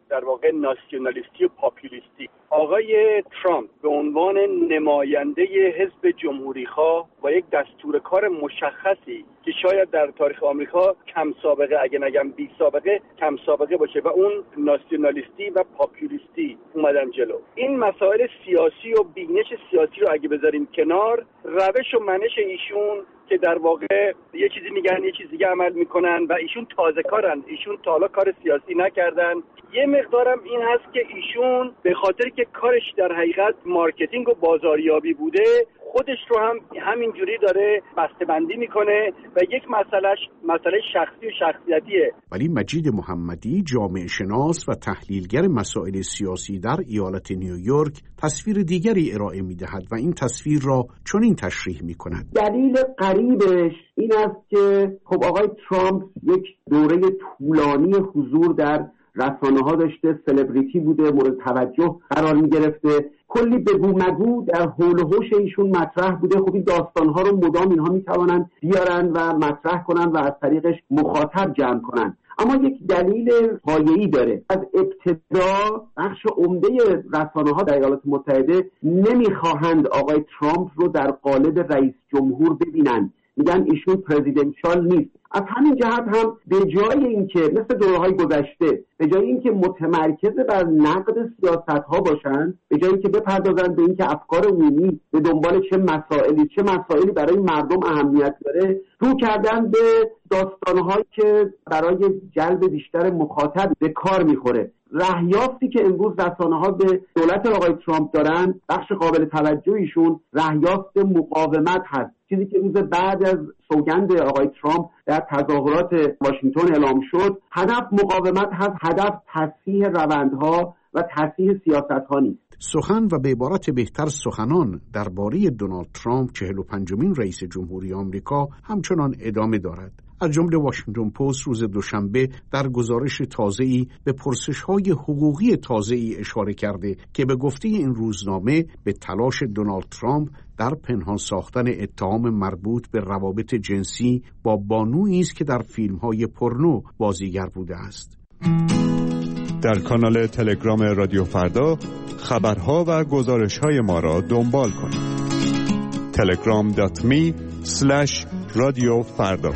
در واقع ناسیونالیستی و پاپولیستی. آقای ترامپ به عنوان نماینده حزب جمهوری‌خواه با یک دستور کار مشخصی که شاید در تاریخ آمریکا کم سابقه، اگه نگم بی سابقه، کم سابقه باشه و اون ناسیونالیستی و پاپولیستی اومدن جلو. این مسائل سیاسی و بینش سیاسی رو اگه بذاریم کنار، روش و منش ایشون که در واقع یه چیزی میگن یه چیز دیگه عمل میکنن و ایشون تازه کارن، ایشون تا حالا کار سیاسی نکردن. یه مقدارم این هست که ایشون به خاطر که کارش در حقیقت مارکتینگ و بازاریابی بوده، خودش رو هم همینجوری داره بسته‌بندی میکنه و یک مسئلهش مسئله شخصی و شخصیتیه. ولی مجید محمدی، جامعه شناس و تحلیلگر مسائل سیاسی در ایالت نیویورک، تصویر دیگری ارائه میدهد و این تصویر را چنین تشریح میکند. دلیل قریبش این است که خب آقای ترامپ یک دوره طولانی حضور در رسانه ها داشته، سلبریتی بوده، مورد توجه قرار می گرفته، کلی بگو مگو در حول و حوش ایشون مطرح بوده. خب این داستان ها رو مدام اینها می توانند بیارن و مطرح کنن و از طریقش مخاطب جمع کنن. اما یک دلیل پایه‌ای داره. از ابتدا بخش عمده رسانه ها در ایالات متحده نمیخواهند آقای ترامپ رو در قالب رئیس جمهور ببینن، میگن ایشون پرزیدنشال نیست. از همین جهت هم به جای اینکه مثل دوره‌های گذشته به جای اینکه متمرکز بر نقد سیاست‌ها باشند، به جای اینکه بپردازند به اینکه افکار عمومی به دنبال چه مسائلی چه مسائلی برای مردم اهمیت داره، رو کردن به داستان‌هایی که برای جلب بیشتر مخاطب به کار می‌خوره. رهیافتی که امروز رسانه‌ها به دولت آقای ترامپ دارن، بخش قابل توجهیشون رهیافت مقاومت هست، چیزی که روز بعد از سوگند آقای ترامپ در تظاهرات واشنگتن اعلام شد. هدف مقاومت هست، هدف تصحیح روندها و تصحیح سیاست‌ها نیست. سخن و به عبارت بهتر سخنان درباره دونالد ترامپ، چهل و پنجمین رئیس جمهوری آمریکا، همچنان ادامه دارد. از جمله واشنگتن پست روز دوشنبه در گزارش تازه‌ای به پرسش‌های حقوقی تازه‌ای اشاره کرده که به گفته این روزنامه به تلاش دونالد ترامپ در پنهان ساختن اتهام مربوط به روابط جنسی با بانویی است که در فیلم‌های پورنو بازیگر بوده است. در کانال تلگرام رادیو فردا خبرها و گزارش‌های ما را دنبال کنید. تلگرام دات می اسلش رادیو فردا.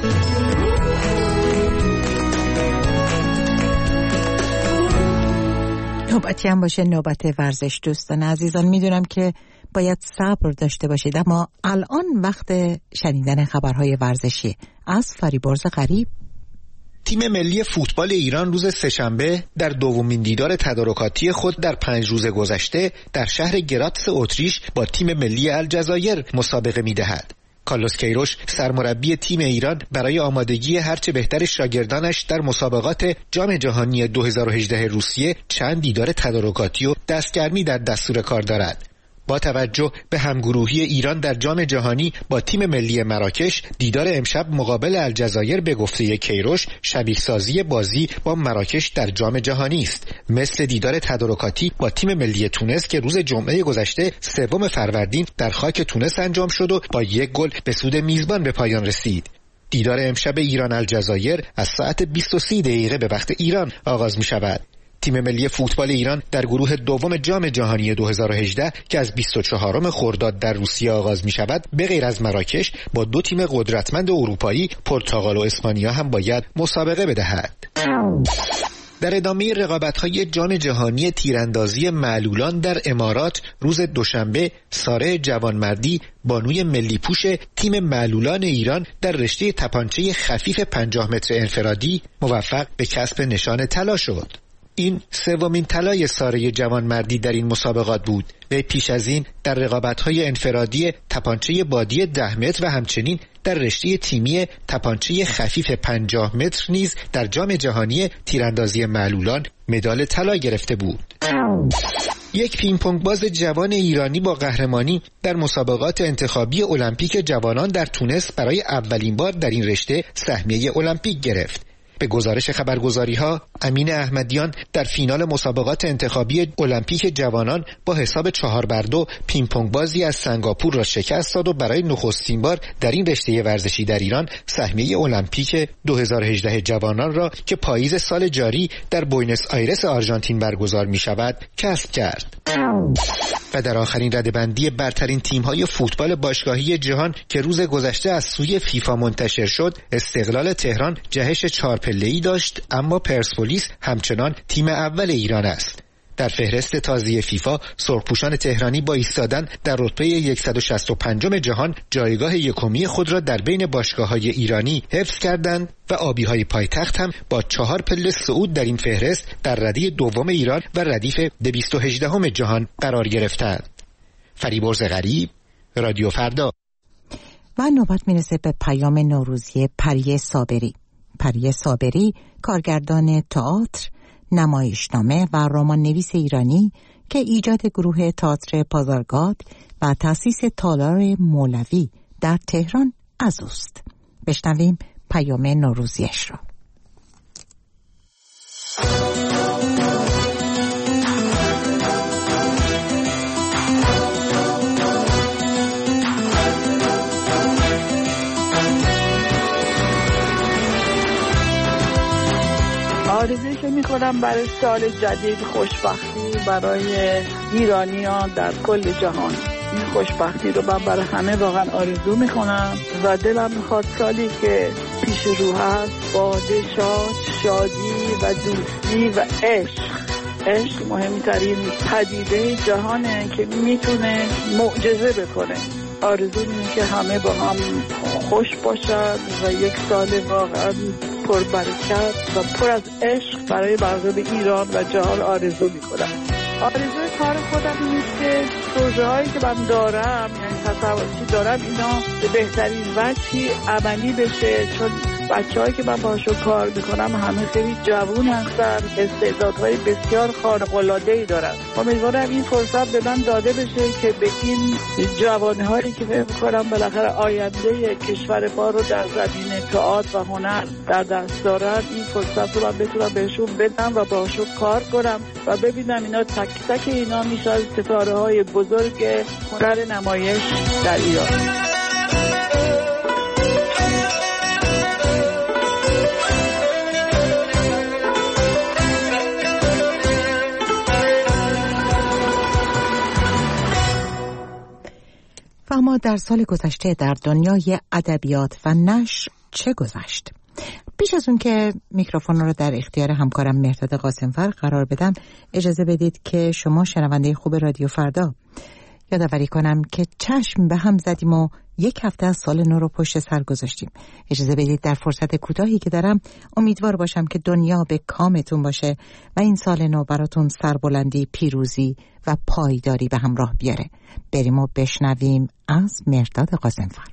نوبتی هم باشه نوبت ورزش. دوستان عزیزان، میدونم که باید صبر داشته باشید، اما الان وقت شنیدن خبرهای ورزشی از فریبرز غریب. تیم ملی فوتبال ایران روز سه‌شنبه در دومین دیدار تدارکاتی خود در پنج روز گذشته در شهر گراتس اتریش با تیم ملی الجزایر مسابقه می‌دهد. کارلوس کیروش سرمربی تیم ایران برای آمادگی هرچه بهتر شاگردانش در مسابقات جام جهانی دو هزار و هجده روسیه چند دیدار تدارکاتی و دستگرمی در دستور کار دارد. با توجه به همگروهی ایران در جام جهانی با تیم ملی مراکش، دیدار امشب مقابل الجزایر به گفته کیروش شبیه سازی بازی با مراکش در جام جهانی است، مثل دیدار تدارکاتی با تیم ملی تونس که روز جمعه گذشته سوم فروردین در خاک تونس انجام شد و با یک گل به سود میزبان به پایان رسید. دیدار امشب ایران الجزایر از ساعت بیست و سه دقیقه به وقت ایران آغاز می شود. تیم ملی فوتبال ایران در گروه دوم جام جهانی دو هزار و هجده که از بیست و چهارم خرداد در روسیه آغاز می شود، به غیر از مراکش با دو تیم قدرتمند اروپایی، پرتغال و اسپانیا هم باید مسابقه بدهد. در ادامه رقابت‌های جام جهانی تیراندازی معلولان در امارات روز دوشنبه، ساره جوانمردی بانوی ملی پوش تیم معلولان ایران در رشته تپانچه خفیف پنجاه متر انفرادی موفق به کسب نشان طلا شد. این سومین طلای ساره جوانمردی در این مسابقات بود و پیش از این در رقابت‌های انفرادی تپانچه بادی ده متر و همچنین در رشته تیمی تپانچه خفیف پنجاه متر نیز در جام جهانی تیراندازی معلولان مدال طلا گرفته بود. یک پینگ پونگ باز جوان ایرانی با قهرمانی در مسابقات انتخابی المپیک جوانان در تونس برای اولین بار در این رشته سهمیه المپیک گرفت. به گزارش خبرگزاری‌ها، امین احمدیان در فینال مسابقات انتخابی المپیک جوانان با حساب چهار بر دو پینگ پونگ بازی از سنگاپور را شکست داد و برای نخستین بار در این رشته ورزشی در ایران سهمیه المپیک دو هزار و هجده جوانان را که پاییز سال جاری در بوینس آیرس آرژانتین برگزار می شود کسب کرد. و در آخرین رده‌بندی برترین تیم‌های فوتبال باشگاهی جهان که روز گذشته از سوی فیفا منتشر شد، استقلال تهران جهش چهار پله‌ای داشت، اما پرسپولیس همچنان تیم اول ایران است. در فهرست تازه فیفا سرخپوشان تهرانی با ایستادن در رتبه صد و شصت و پنج جهان جایگاه یکمی خود را در بین باشگاه‌های ایرانی حفظ کردند و آبی‌های پایتخت هم با چهار پله صعود در این فهرست در رده دوم ایران و ردیف دویست و هجده جهان قرار گرفتند. فریبرز غریب، رادیو فردا. و نوبت میرسه به پیام نوروزی پریه صابری. پریه صابری کارگردان تئاتر، نمایشنامه و رمان نویس ایرانی که ایجاد گروه تئاتر پازارگاد و تأسیس تالار مولوی در تهران از اوست. بشنویم پیام نوروزیش را. آرزویی که میکنم برای سال جدید خوشبختی برای ایرانیان در کل جهان. این خوشبختی رو من برای همه واقعا آرزو میکنم و دلم میخواد سالی که پیش رو هست با شاد، شادی و دوستی و عشق. عشق مهمترین پدیده جهانه که میتونه معجزه بکنه. آرزو اینه که همه با هم خوش باشد و یک سال واقعا پر برکت و پر از عشق برای مردم ایران و جهان آرزو میکنم. آرزوی کار خودم این است که پروژه هایی که من دارم، یعنی تصوراتی دارم، اینا به بهترین وجهی عملی بشه، چون بچه هایی که من باشون کار میکنم همه خیلی جوون هستن، استعدادهای بسیار خارق‌العاده‌ای دارن. امیدوارم این فرصت به من داده بشه که به این جوانهایی که فکر میکنم بالاخره آینده کشور ما رو در زمینه تئاتر و هنر در دست دارن، این فرصت رو من بتونم بهشون بدم و باشون کار کنم و ببینم اینا تک تک اینا میشن ستاره های بزرگ هنر نمایش در ایران. و ما در سال گذشته در دنیای ادبیات و نشر چه گذشت؟ پیش از اون که میکروفون رو در اختیار همکارم مهرداد قاسمفر قرار بدم، اجازه بدید که شما شنونده خوب رادیو فردا یادآوری کنم که چشم به هم زدیم و یک هفته از سال نو رو پشت سر گذاشتیم. اجازه بدید در فرصت کوتاهی که دارم امیدوار باشم که دنیا به کامتون باشه و این سال نو براتون سربلندی، پیروزی و پایداری به همراه بیاره. بریم و بشنویم از مهرداد قاسمفر.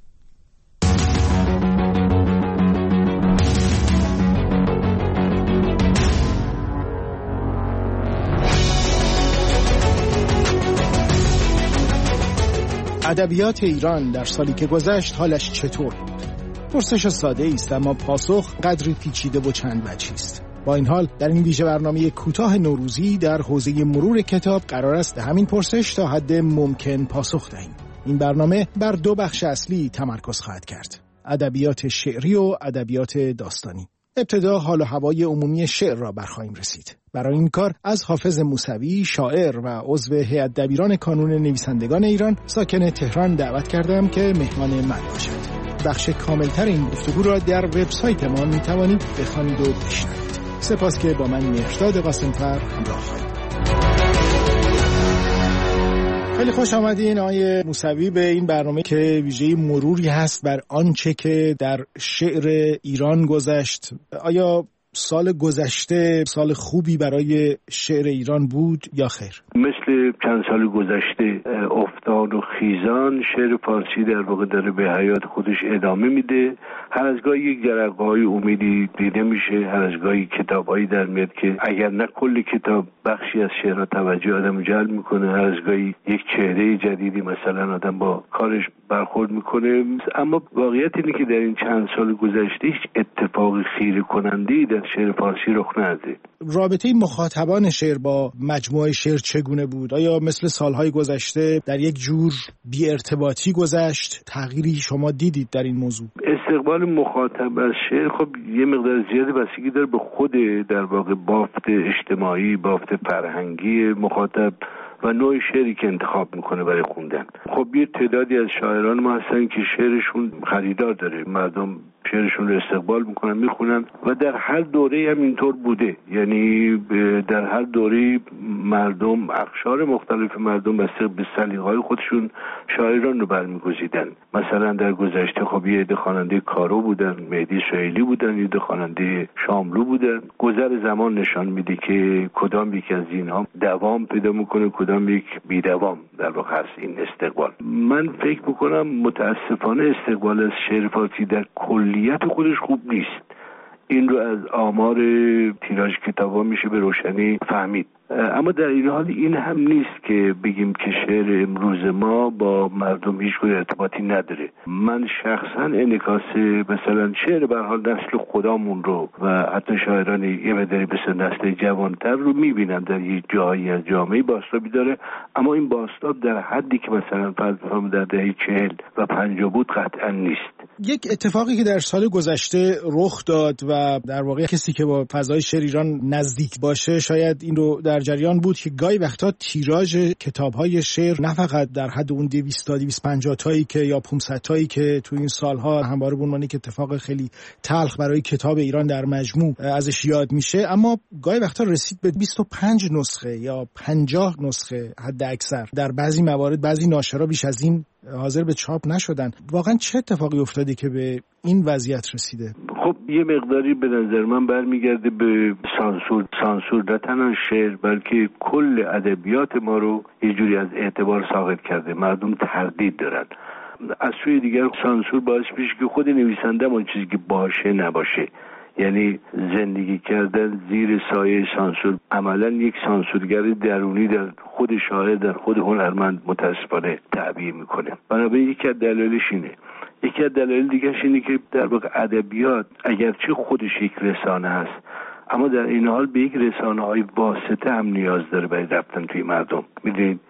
ادبیات ایران در سالی که گذشت حالش چطور بود؟ پرسش ساده است اما پاسخ قدری پیچیده و چند وجهی است. با این حال در این ویژه برنامه کوتاه نوروزی در حوزه مرور کتاب قرار است به همین پرسش تا حد ممکن پاسخ دهیم. این برنامه بر دو بخش اصلی تمرکز خواهد کرد: ادبیات شعری و ادبیات داستانی. ابتدا حال و هوای عمومی شعر را برخواهیم رسید. برای این کار از حافظ موسوی، شاعر و عضو هیئت دبیران کانون نویسندگان ایران ساکن تهران دعوت کردم که مهمان من باشد. بخش کاملتر این گفتگو را در وبسایت ما می توانید بخوانید و بشنوید. سپاس که با من مهرداد قاسمفر همراه خواهید. خیلی خوش آمدین آقای موسوی به این برنامه که ویژه مروری هست بر آنچه که در شعر ایران گذشت. آیا سال گذشته سال خوبی برای شعر ایران بود یا خیر؟ مثل چند سال گذشته افتان و خیزان شعر فارسی در واقع داره به حیات خودش ادامه میده. هر از گاهی یک جرقه‌های امیدی دیده میشه، هر از گاهی کتابایی در میاد که اگر نه کل کتاب بخشی از شعرها توجه آدم جلب میکنه، هر از گاهی یک چهره جدیدی مثلا آدم با کارش برخورد میکنه. اما واقعیت اینه که در این چند سال گذشته هیچ اتفاق خیره کننده‌ای در شعر فارسی رخ نداده. رابطه مخاطبان شعر با مجموعه شعر چگونه بود؟ آیا مثل سالهای گذشته در یک جور بی ارتباطی گذشت؟ تغییری شما دیدید در این موضوع؟ استقبال مخاطب از شعر خب یه مقدار زیادی بستگی داره به خود در واقع بافت اجتماعی، بافت فرهنگی مخاطب و نوع شعری که انتخاب میکنه برای خوندن. خب یه تعدادی از شاعران ما هستن که شعرشون خریدار داره، مردم شعرشون رو استقبال میکنن، میخونن و در هر دوره هم اینطور بوده. یعنی در هر دوره مردم، اقشار مختلف مردم بسته به سلیقه‌های خودشون شاعران رو برمیگزیدن. مثلا در گذشته خب یه عده خواننده کارو بودن، مهدی سهیلی بودن، یه عده خواننده شاملو بودن. گذر زمان نشان میده که کدام یک از اینها دوام پیدا میکنه، کدام یک بی‌دوام در واقع هست این استقبال. من فکر میکنم متاسفانه استقبال از شعر فارسی در کلیت خودش خوب نیست. این رو از آمار تیراژ کتابا میشه به روشنی فهمید. اما در این حال این هم نیست که بگیم که شعر امروز ما با مردم هیچ گونه ارتباطی نداره. من شخصا انعکاس مثلا شعر به هر حال نسل خودمون رو و حتی شاعران یه مقداری مثل نسل جوانتر رو میبینم در یک جایی از جامعه بازتابی داره. اما این بازتاب در حدی که مثلا فرض بفرمایید در دهه چهل و پنجاه بود قطعا نیست. یک اتفاقی که در سال گذشته رخ داد و در واقع کسی که با فضای شعر ایران نزدیک باشه شاید این رو در جریان بود که گاهی وقتا تیراژ کتاب‌های شعر نه فقط در حد اون دویست تا دویست و پنجاه تایی که یا پانصد تایی که تو این سالها همواره به عنوان که اتفاق خیلی تلخ برای کتاب ایران در مجموع ازش یاد میشه، اما گاهی وقتا رسید به بیست و پنج نسخه یا پنجاه نسخه حد اکثر. در بعضی موارد بعضی ناشرا بیش از این حاضر به چاپ نشدن. واقعا چه اتفاقی افتاده که به این وضعیت رسیده؟ خب یه مقداری به نظر من برمیگرده به سانسور. سانسور نه تنها شعر بلکه کل ادبیات ما رو یه جوری از اعتبار ساقط کرده. مردم تردید دارن. از سوی دیگر سانسور باعث میشه که خود نویسنده اون چیزی که باشه نباشه. یعنی زندگی کردن زیر سایه سانسور عملا یک سانسورگر درونی در خود شاعر، در خود هنرمند متاسفانه تعبیه میکنه. بنابراین یکی از دلایلش اینه. یکی از دلایل دیگه‌ش اینه که در واقع ادبیات اگرچه خودش یک رسانه هست، اما در این حال به یک رسانه‌های واسطه هم نیاز داره برای رفتن توی مردم. میدونید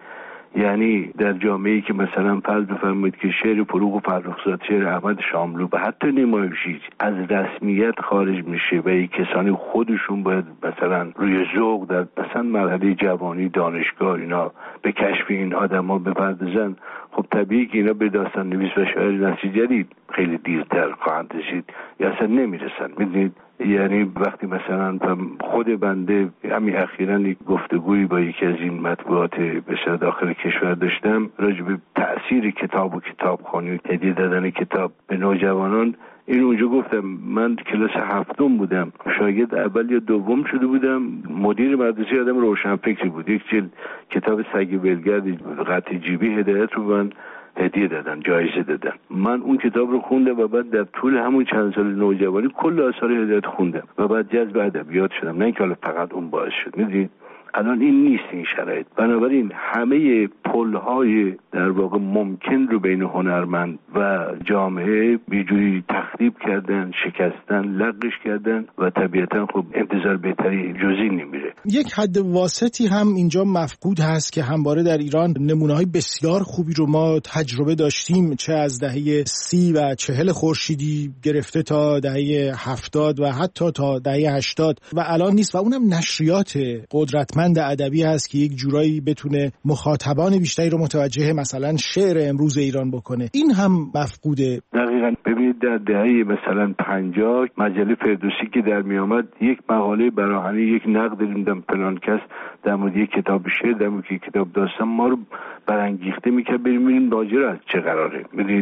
یعنی در جامعه‌ای که مثلا فرض بفرمایید که شعر فروغ فرخزاد، شعر احمد شاملو و حتی نیمایشی از رسمیت خارج میشه و یک کسانی خودشون باید مثلا روی ذوق در مثلا مرحله جوانی دانشگاه اینا به کشف این آدما بپردازن، خب طبیعی که اینا به داستان نویس و شاعر نسل جدید خیلی دیرتر خواهند رسید یا اصلا نمیرسن. میدونید یعنی وقتی مثلا خود بنده همین اخیراً یک گفتگویی با یکی از این مطبوعات بسیار داخل کشور داشتم راجع به تأثیر کتاب و کتابخوانی و هدیه دادن کتاب به نوجوانان، این اونجا گفتم من کلاس هفتم بودم، شاگرد اول یا دوم شده بودم، مدیر مدرسه آدم روشنفکری بود، یک جلد کتاب سگ ولگرد قطع جیبی هدایت رو من هدیه دادن، جایزه دادن. من اون کتاب رو خوندم و بعد در طول همون چند سال نوجوانی کل آثار هدایت خوندم و بعد جذب ادبیات شدم. نه اینکه حالا فقط اون باعث شد. میدونید الان این نیست این شرایط. بنابراین همه پل‌های در واقع ممکن رو بین هنرمند و جامعه یه جوری تخریب کردن، شکستن، لغش کردن و طبیعتا خب انتظار بهتری جزئی نمیره. یک حد واسطی هم اینجا مفقود هست که همواره در ایران نمونه‌های بسیار خوبی رو ما تجربه داشتیم، چه از دهه سی و چهل خورشیدی گرفته تا دهه هفتاد و حتی تا دهه هشتاد و الان نیست و اونم نشریات قدرت مند ادبی هست که یک جورایی بتونه مخاطبان بیشتری رو متوجه مثلا شعر امروز ایران بکنه. این هم مفقوده. دقیقاً. ببینید در دهه مثلا پنجاه مجله فردوسی که در می آمد یک مقاله براهنی، یک نقد نمیدونم فلان کس در مورد یک کتاب شعر، در مورد یک کتاب داستان ما رو برانگیخته میکرد بریم ببینیم ماجرا از چه قراره. ببینید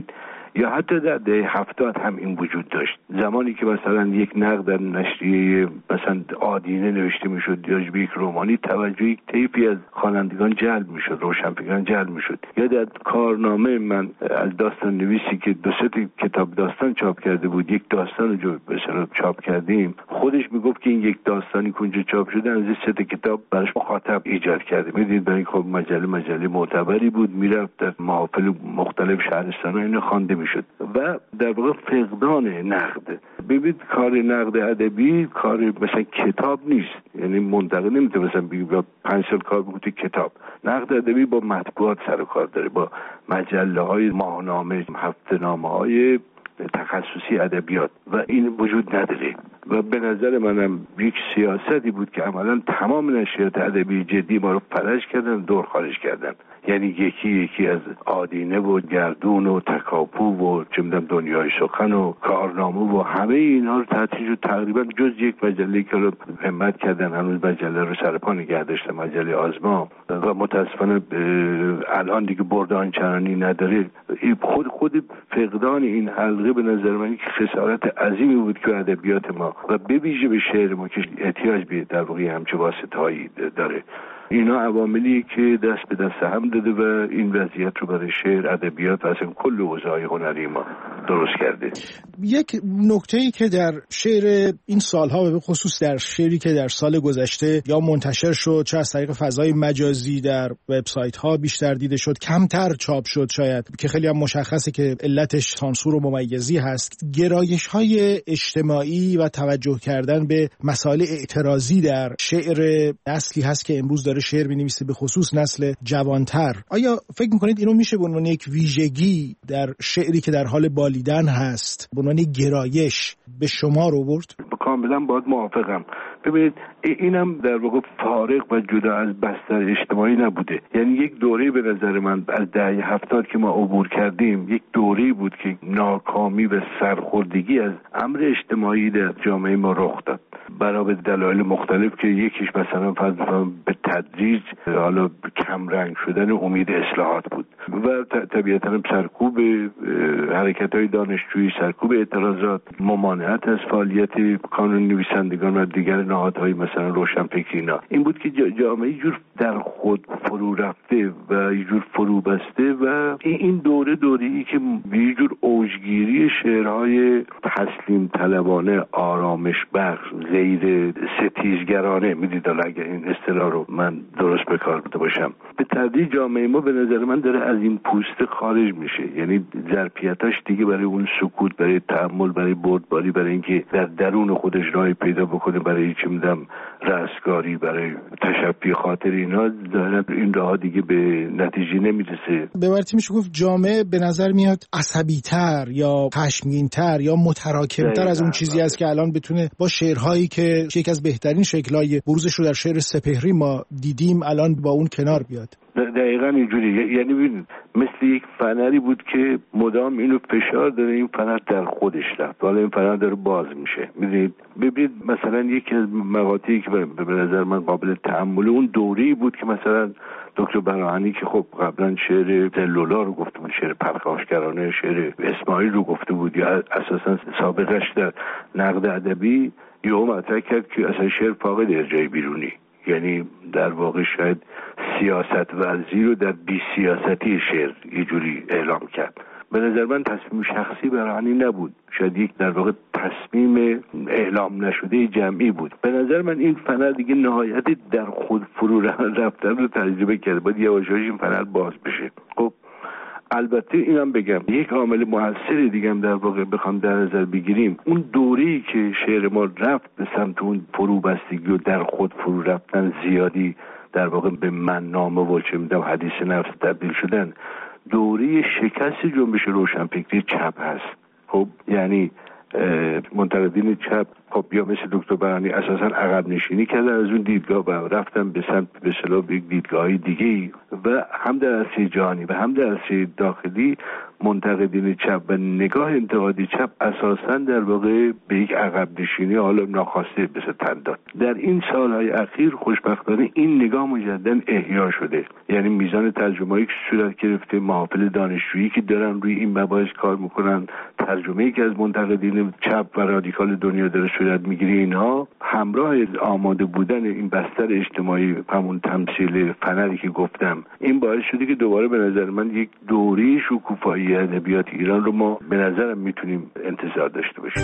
یا حتی در دهه هفتاد هم این وجود داشت. زمانی که مثلا یک نقد در نشریه مثلا آدینه نوشته میشد یا به یک رمانی، توجه یک طیفی از خوانندگان جلب میشد، روشنفکران جلب میشد. یا در کارنامه من از داستان نویسی که دو سه کتاب داستان چاپ کرده بود، یک داستان رو به اصطلاح چاپ کردیم، خودش میگفت که این یک داستانی که اونجا چاپ شده از سه تا کتاب براش مخاطب ایجاد کرده. میدید برای خب مجله مجله معتبری بود، میرفت در محافل مختلف شهرستان‌ها اینو خوانده میشد و در واقع فقدان نقد. ببینید کار نقد ادبی کار مثلا کتاب نیست، یعنی منتقد نمیتونه مثلا بگه پنج سال کار بکنه کتاب. نقد ادبی با مطبوعات سر و کار داره، با مجله‌های ماهنامه، هفته‌نامه‌های تخصصی ادبیات و این وجود نداره و به نظر منم یک سیاستی بود که عملا تمام نشریات ادبی جدی ما رو فلج کردن، دور خارج کردن. یعنی یکی یکی از آدینه و گردون و تکاپو و چه می‌دونم دنیای سخن و کارنامه و همه اینها رو تعطیل شد تقریبا، جز یک مجله که رو همت کردن هنوز مجله رو سر پا نگه داشتن، مجله آزما، و متاسفانه الان دیگه برد آنچنانی نداره. خود خود فقدان این حلقه به نظر من یک خسارت عظیمی بود که ادبیات ما و به ویژه به شعر ما که احتیاج به در واقع همچه واسطه‌هایی داره. اینا عواملی که دست به دست هم داده و این وضعیت رو برای شعر، ادبیات و اصلا کل حوزه‌های هنری ما درست کرده. یک نکته‌ای که در شعر این سالها و به خصوص در شعری که در سال گذشته یا منتشر شد، چه از طریق فضای مجازی در وبسایت‌ها بیشتر دیده شد، کمتر چاپ شد شاید، که خیلی هم مشخصه که علتش سانسور و ممیزی هست، گرایش‌های اجتماعی و توجه کردن به مسائل اعتراضی در شعر نسلی هست که امروز داره شعر می‌نویسه، به خصوص نسل جوانتر. آیا فکر می‌کنید اینو میشه به عنوان یک ویژگی در شعری که در حال بالیدن هست، به عنوان گرایش به شما رو برد؟ کاملا باید موافقم. ببینید اینم در واقع فارغ و جدا از بستر اجتماعی نبوده. یعنی یک دوره به نظر من از دهه هفتاد که ما عبور کردیم، یک دوره بود که ناکامی و سرخوردگی از امر اجتماعی در جامعه ما رخ داد، برای دلایل مختلف که یکیش مثلا به تدریج حالا کم رنگ شدن امید اصلاحات بود و طبیعتاً سرکوب حرکت‌های دانشجویی، سرکوب اعتراضات، ممانعت از فعالیت کانون نویسندگان و دیگر نهادهای مثلا روشنفکری. اینا این بود که جامعه یه جور در خود فرو رفته و یه جور فرو بسته و این دوره دوره‌ای که یه جور اوجگیری شعرهای تسلیم طلبانه، آرامش بخش، غیر ستیزگرانه، میدید اگر این اصطلاح رو من درست به کار برده باشم، به تدریج جامعه ما به نظر من داره از این پوسته خارج میشه. یعنی ظرفیتاش دیگه برای اون سکوت، برای تأمل، برای بردباری، برای اینکه در درون خودش راه پیدا بکنه، برای چه میدونم رستگاری، برای تشفی خاطر، اینا دارن این راه دیگه به نتیجه نمیرسه. به مراتب میشه گفت جامعه به نظر میاد عصبی‌تر یا خشمگین‌تر یا متراکم‌تر از اون چیزی است که الان بتونه با شعرهایی که یکی از بهترین شکل‌های بروزش رو در شعر سپهری ما دیدیم الان با اون کنار بیاد. دقیقاً اینجوری. یعنی ببینید مثل یک فنری بود که مدام اینو فشار داره، این فنر در خودش رفت، حالا این فنر داره باز میشه. میدونید ببینید مثلا یکی از مقاطعی که به نظر من قابل تأمل اون دوره‌ای بود که مثلا دکتر براهنی که خب قبلا شعر زلولا رو گفته بود، شعر پرخاشگرانه، شعر اسماعیل رو گفته بود، یا اساسا سابقش در نقد ادبی یهو مطرح کرد که اصلا شعر فاقد ارجاع بیرونی، یعنی در واقع شاید سیاست ورزی رو در بی سیاستی شعر یه جوری اعلام کرد. به نظر من تصمیم شخصی براهنی نبود، شاید یک در واقع تصمیم اعلام نشده جمعی بود. به نظر من این فنر دیگه نهایت در خود فرو رفتن رو تجربه کرده، باید یواشاش این فنر باز بشه. خب البته اینم بگم یک عامل موثر دیگه هم در واقع بخوام در نظر بگیریم، اون دوره‌ای که شعر ما رفت به سمت اون فرو بستگی و در خود فرو رفتن زیادی، در واقع به من نامه و چه می‌دونم حدیث نفس تبدیل شدن، دوره شکست جنبش روشنفکری چپ هست. خب یعنی منتقدین چپ خب یا مثل دکتر براهنی اساساً عقب نشینی کردن از اون دیدگاه و رفتن به سمت به اصطلاح یک دیدگاهی دیگه و هم در عرصه جهانی و هم در عرصه داخلی منتقدین چپ و نگاه انتقادی چپ اساساً در واقع به یک عقب نشینی حالا ناخواسته مثل تن داد. در این سالهای اخیر خوشبختانه این نگاه مجدداً احیا شده، یعنی میزان ترجمه‌ای که صورت گرفته، محافل دانشجویی که دارن روی این مباحث کار میکنن، ترجمه‌ای که از منتقدین چپ و رادیکال دنیا داره صورت میگیره، اینها همراه آماده بودن این بستر اجتماعی، همون تمثیل فنری که گفتم، این باعث شده که دوباره به نظر من یک دوره شکوفایی ادبیات ایران رو ما به نظرم میتونیم انتظار داشته باشیم.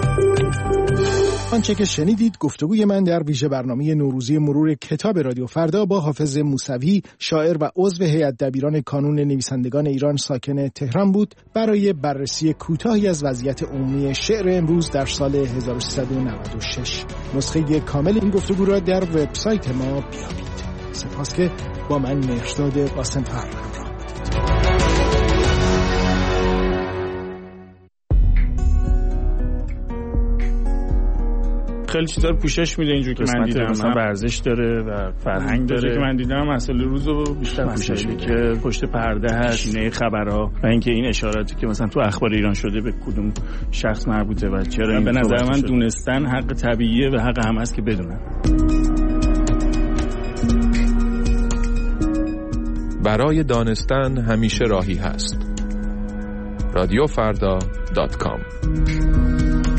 آنچه که شنیدید گفتگوی من در ویژه برنامه نوروزی مرور کتاب رادیو فردا با حافظ موسوی، شاعر و عضو هیئت دبیران کانون نویسندگان ایران ساکن تهران بود، برای بررسی کوتاهی از وضعیت عمومی شعر امروز در سال هزار و سیصد و نود و شش. نسخه کامل این گفتگو را در وبسایت ما بیابید. سپاس که با من مهرداد قاسم‌فر همراه بودید. خیلی چیزا رو پوشش میده اینجوری که من دیدم، مثلا ورزش داره و فرهنگ داره که من دیدم، مسئله روزو بیشتر پوشش میده که پشت پرده هست، شینه خبرها و اینکه این اشاراتی که مثلا تو اخبار ایران شده به کدوم شخص مربوطه و چرا این به نظر من دونستن حق طبیعیه و حق هم است که بدونن. برای دانستن همیشه راهی هست. رادیو فردا دات کام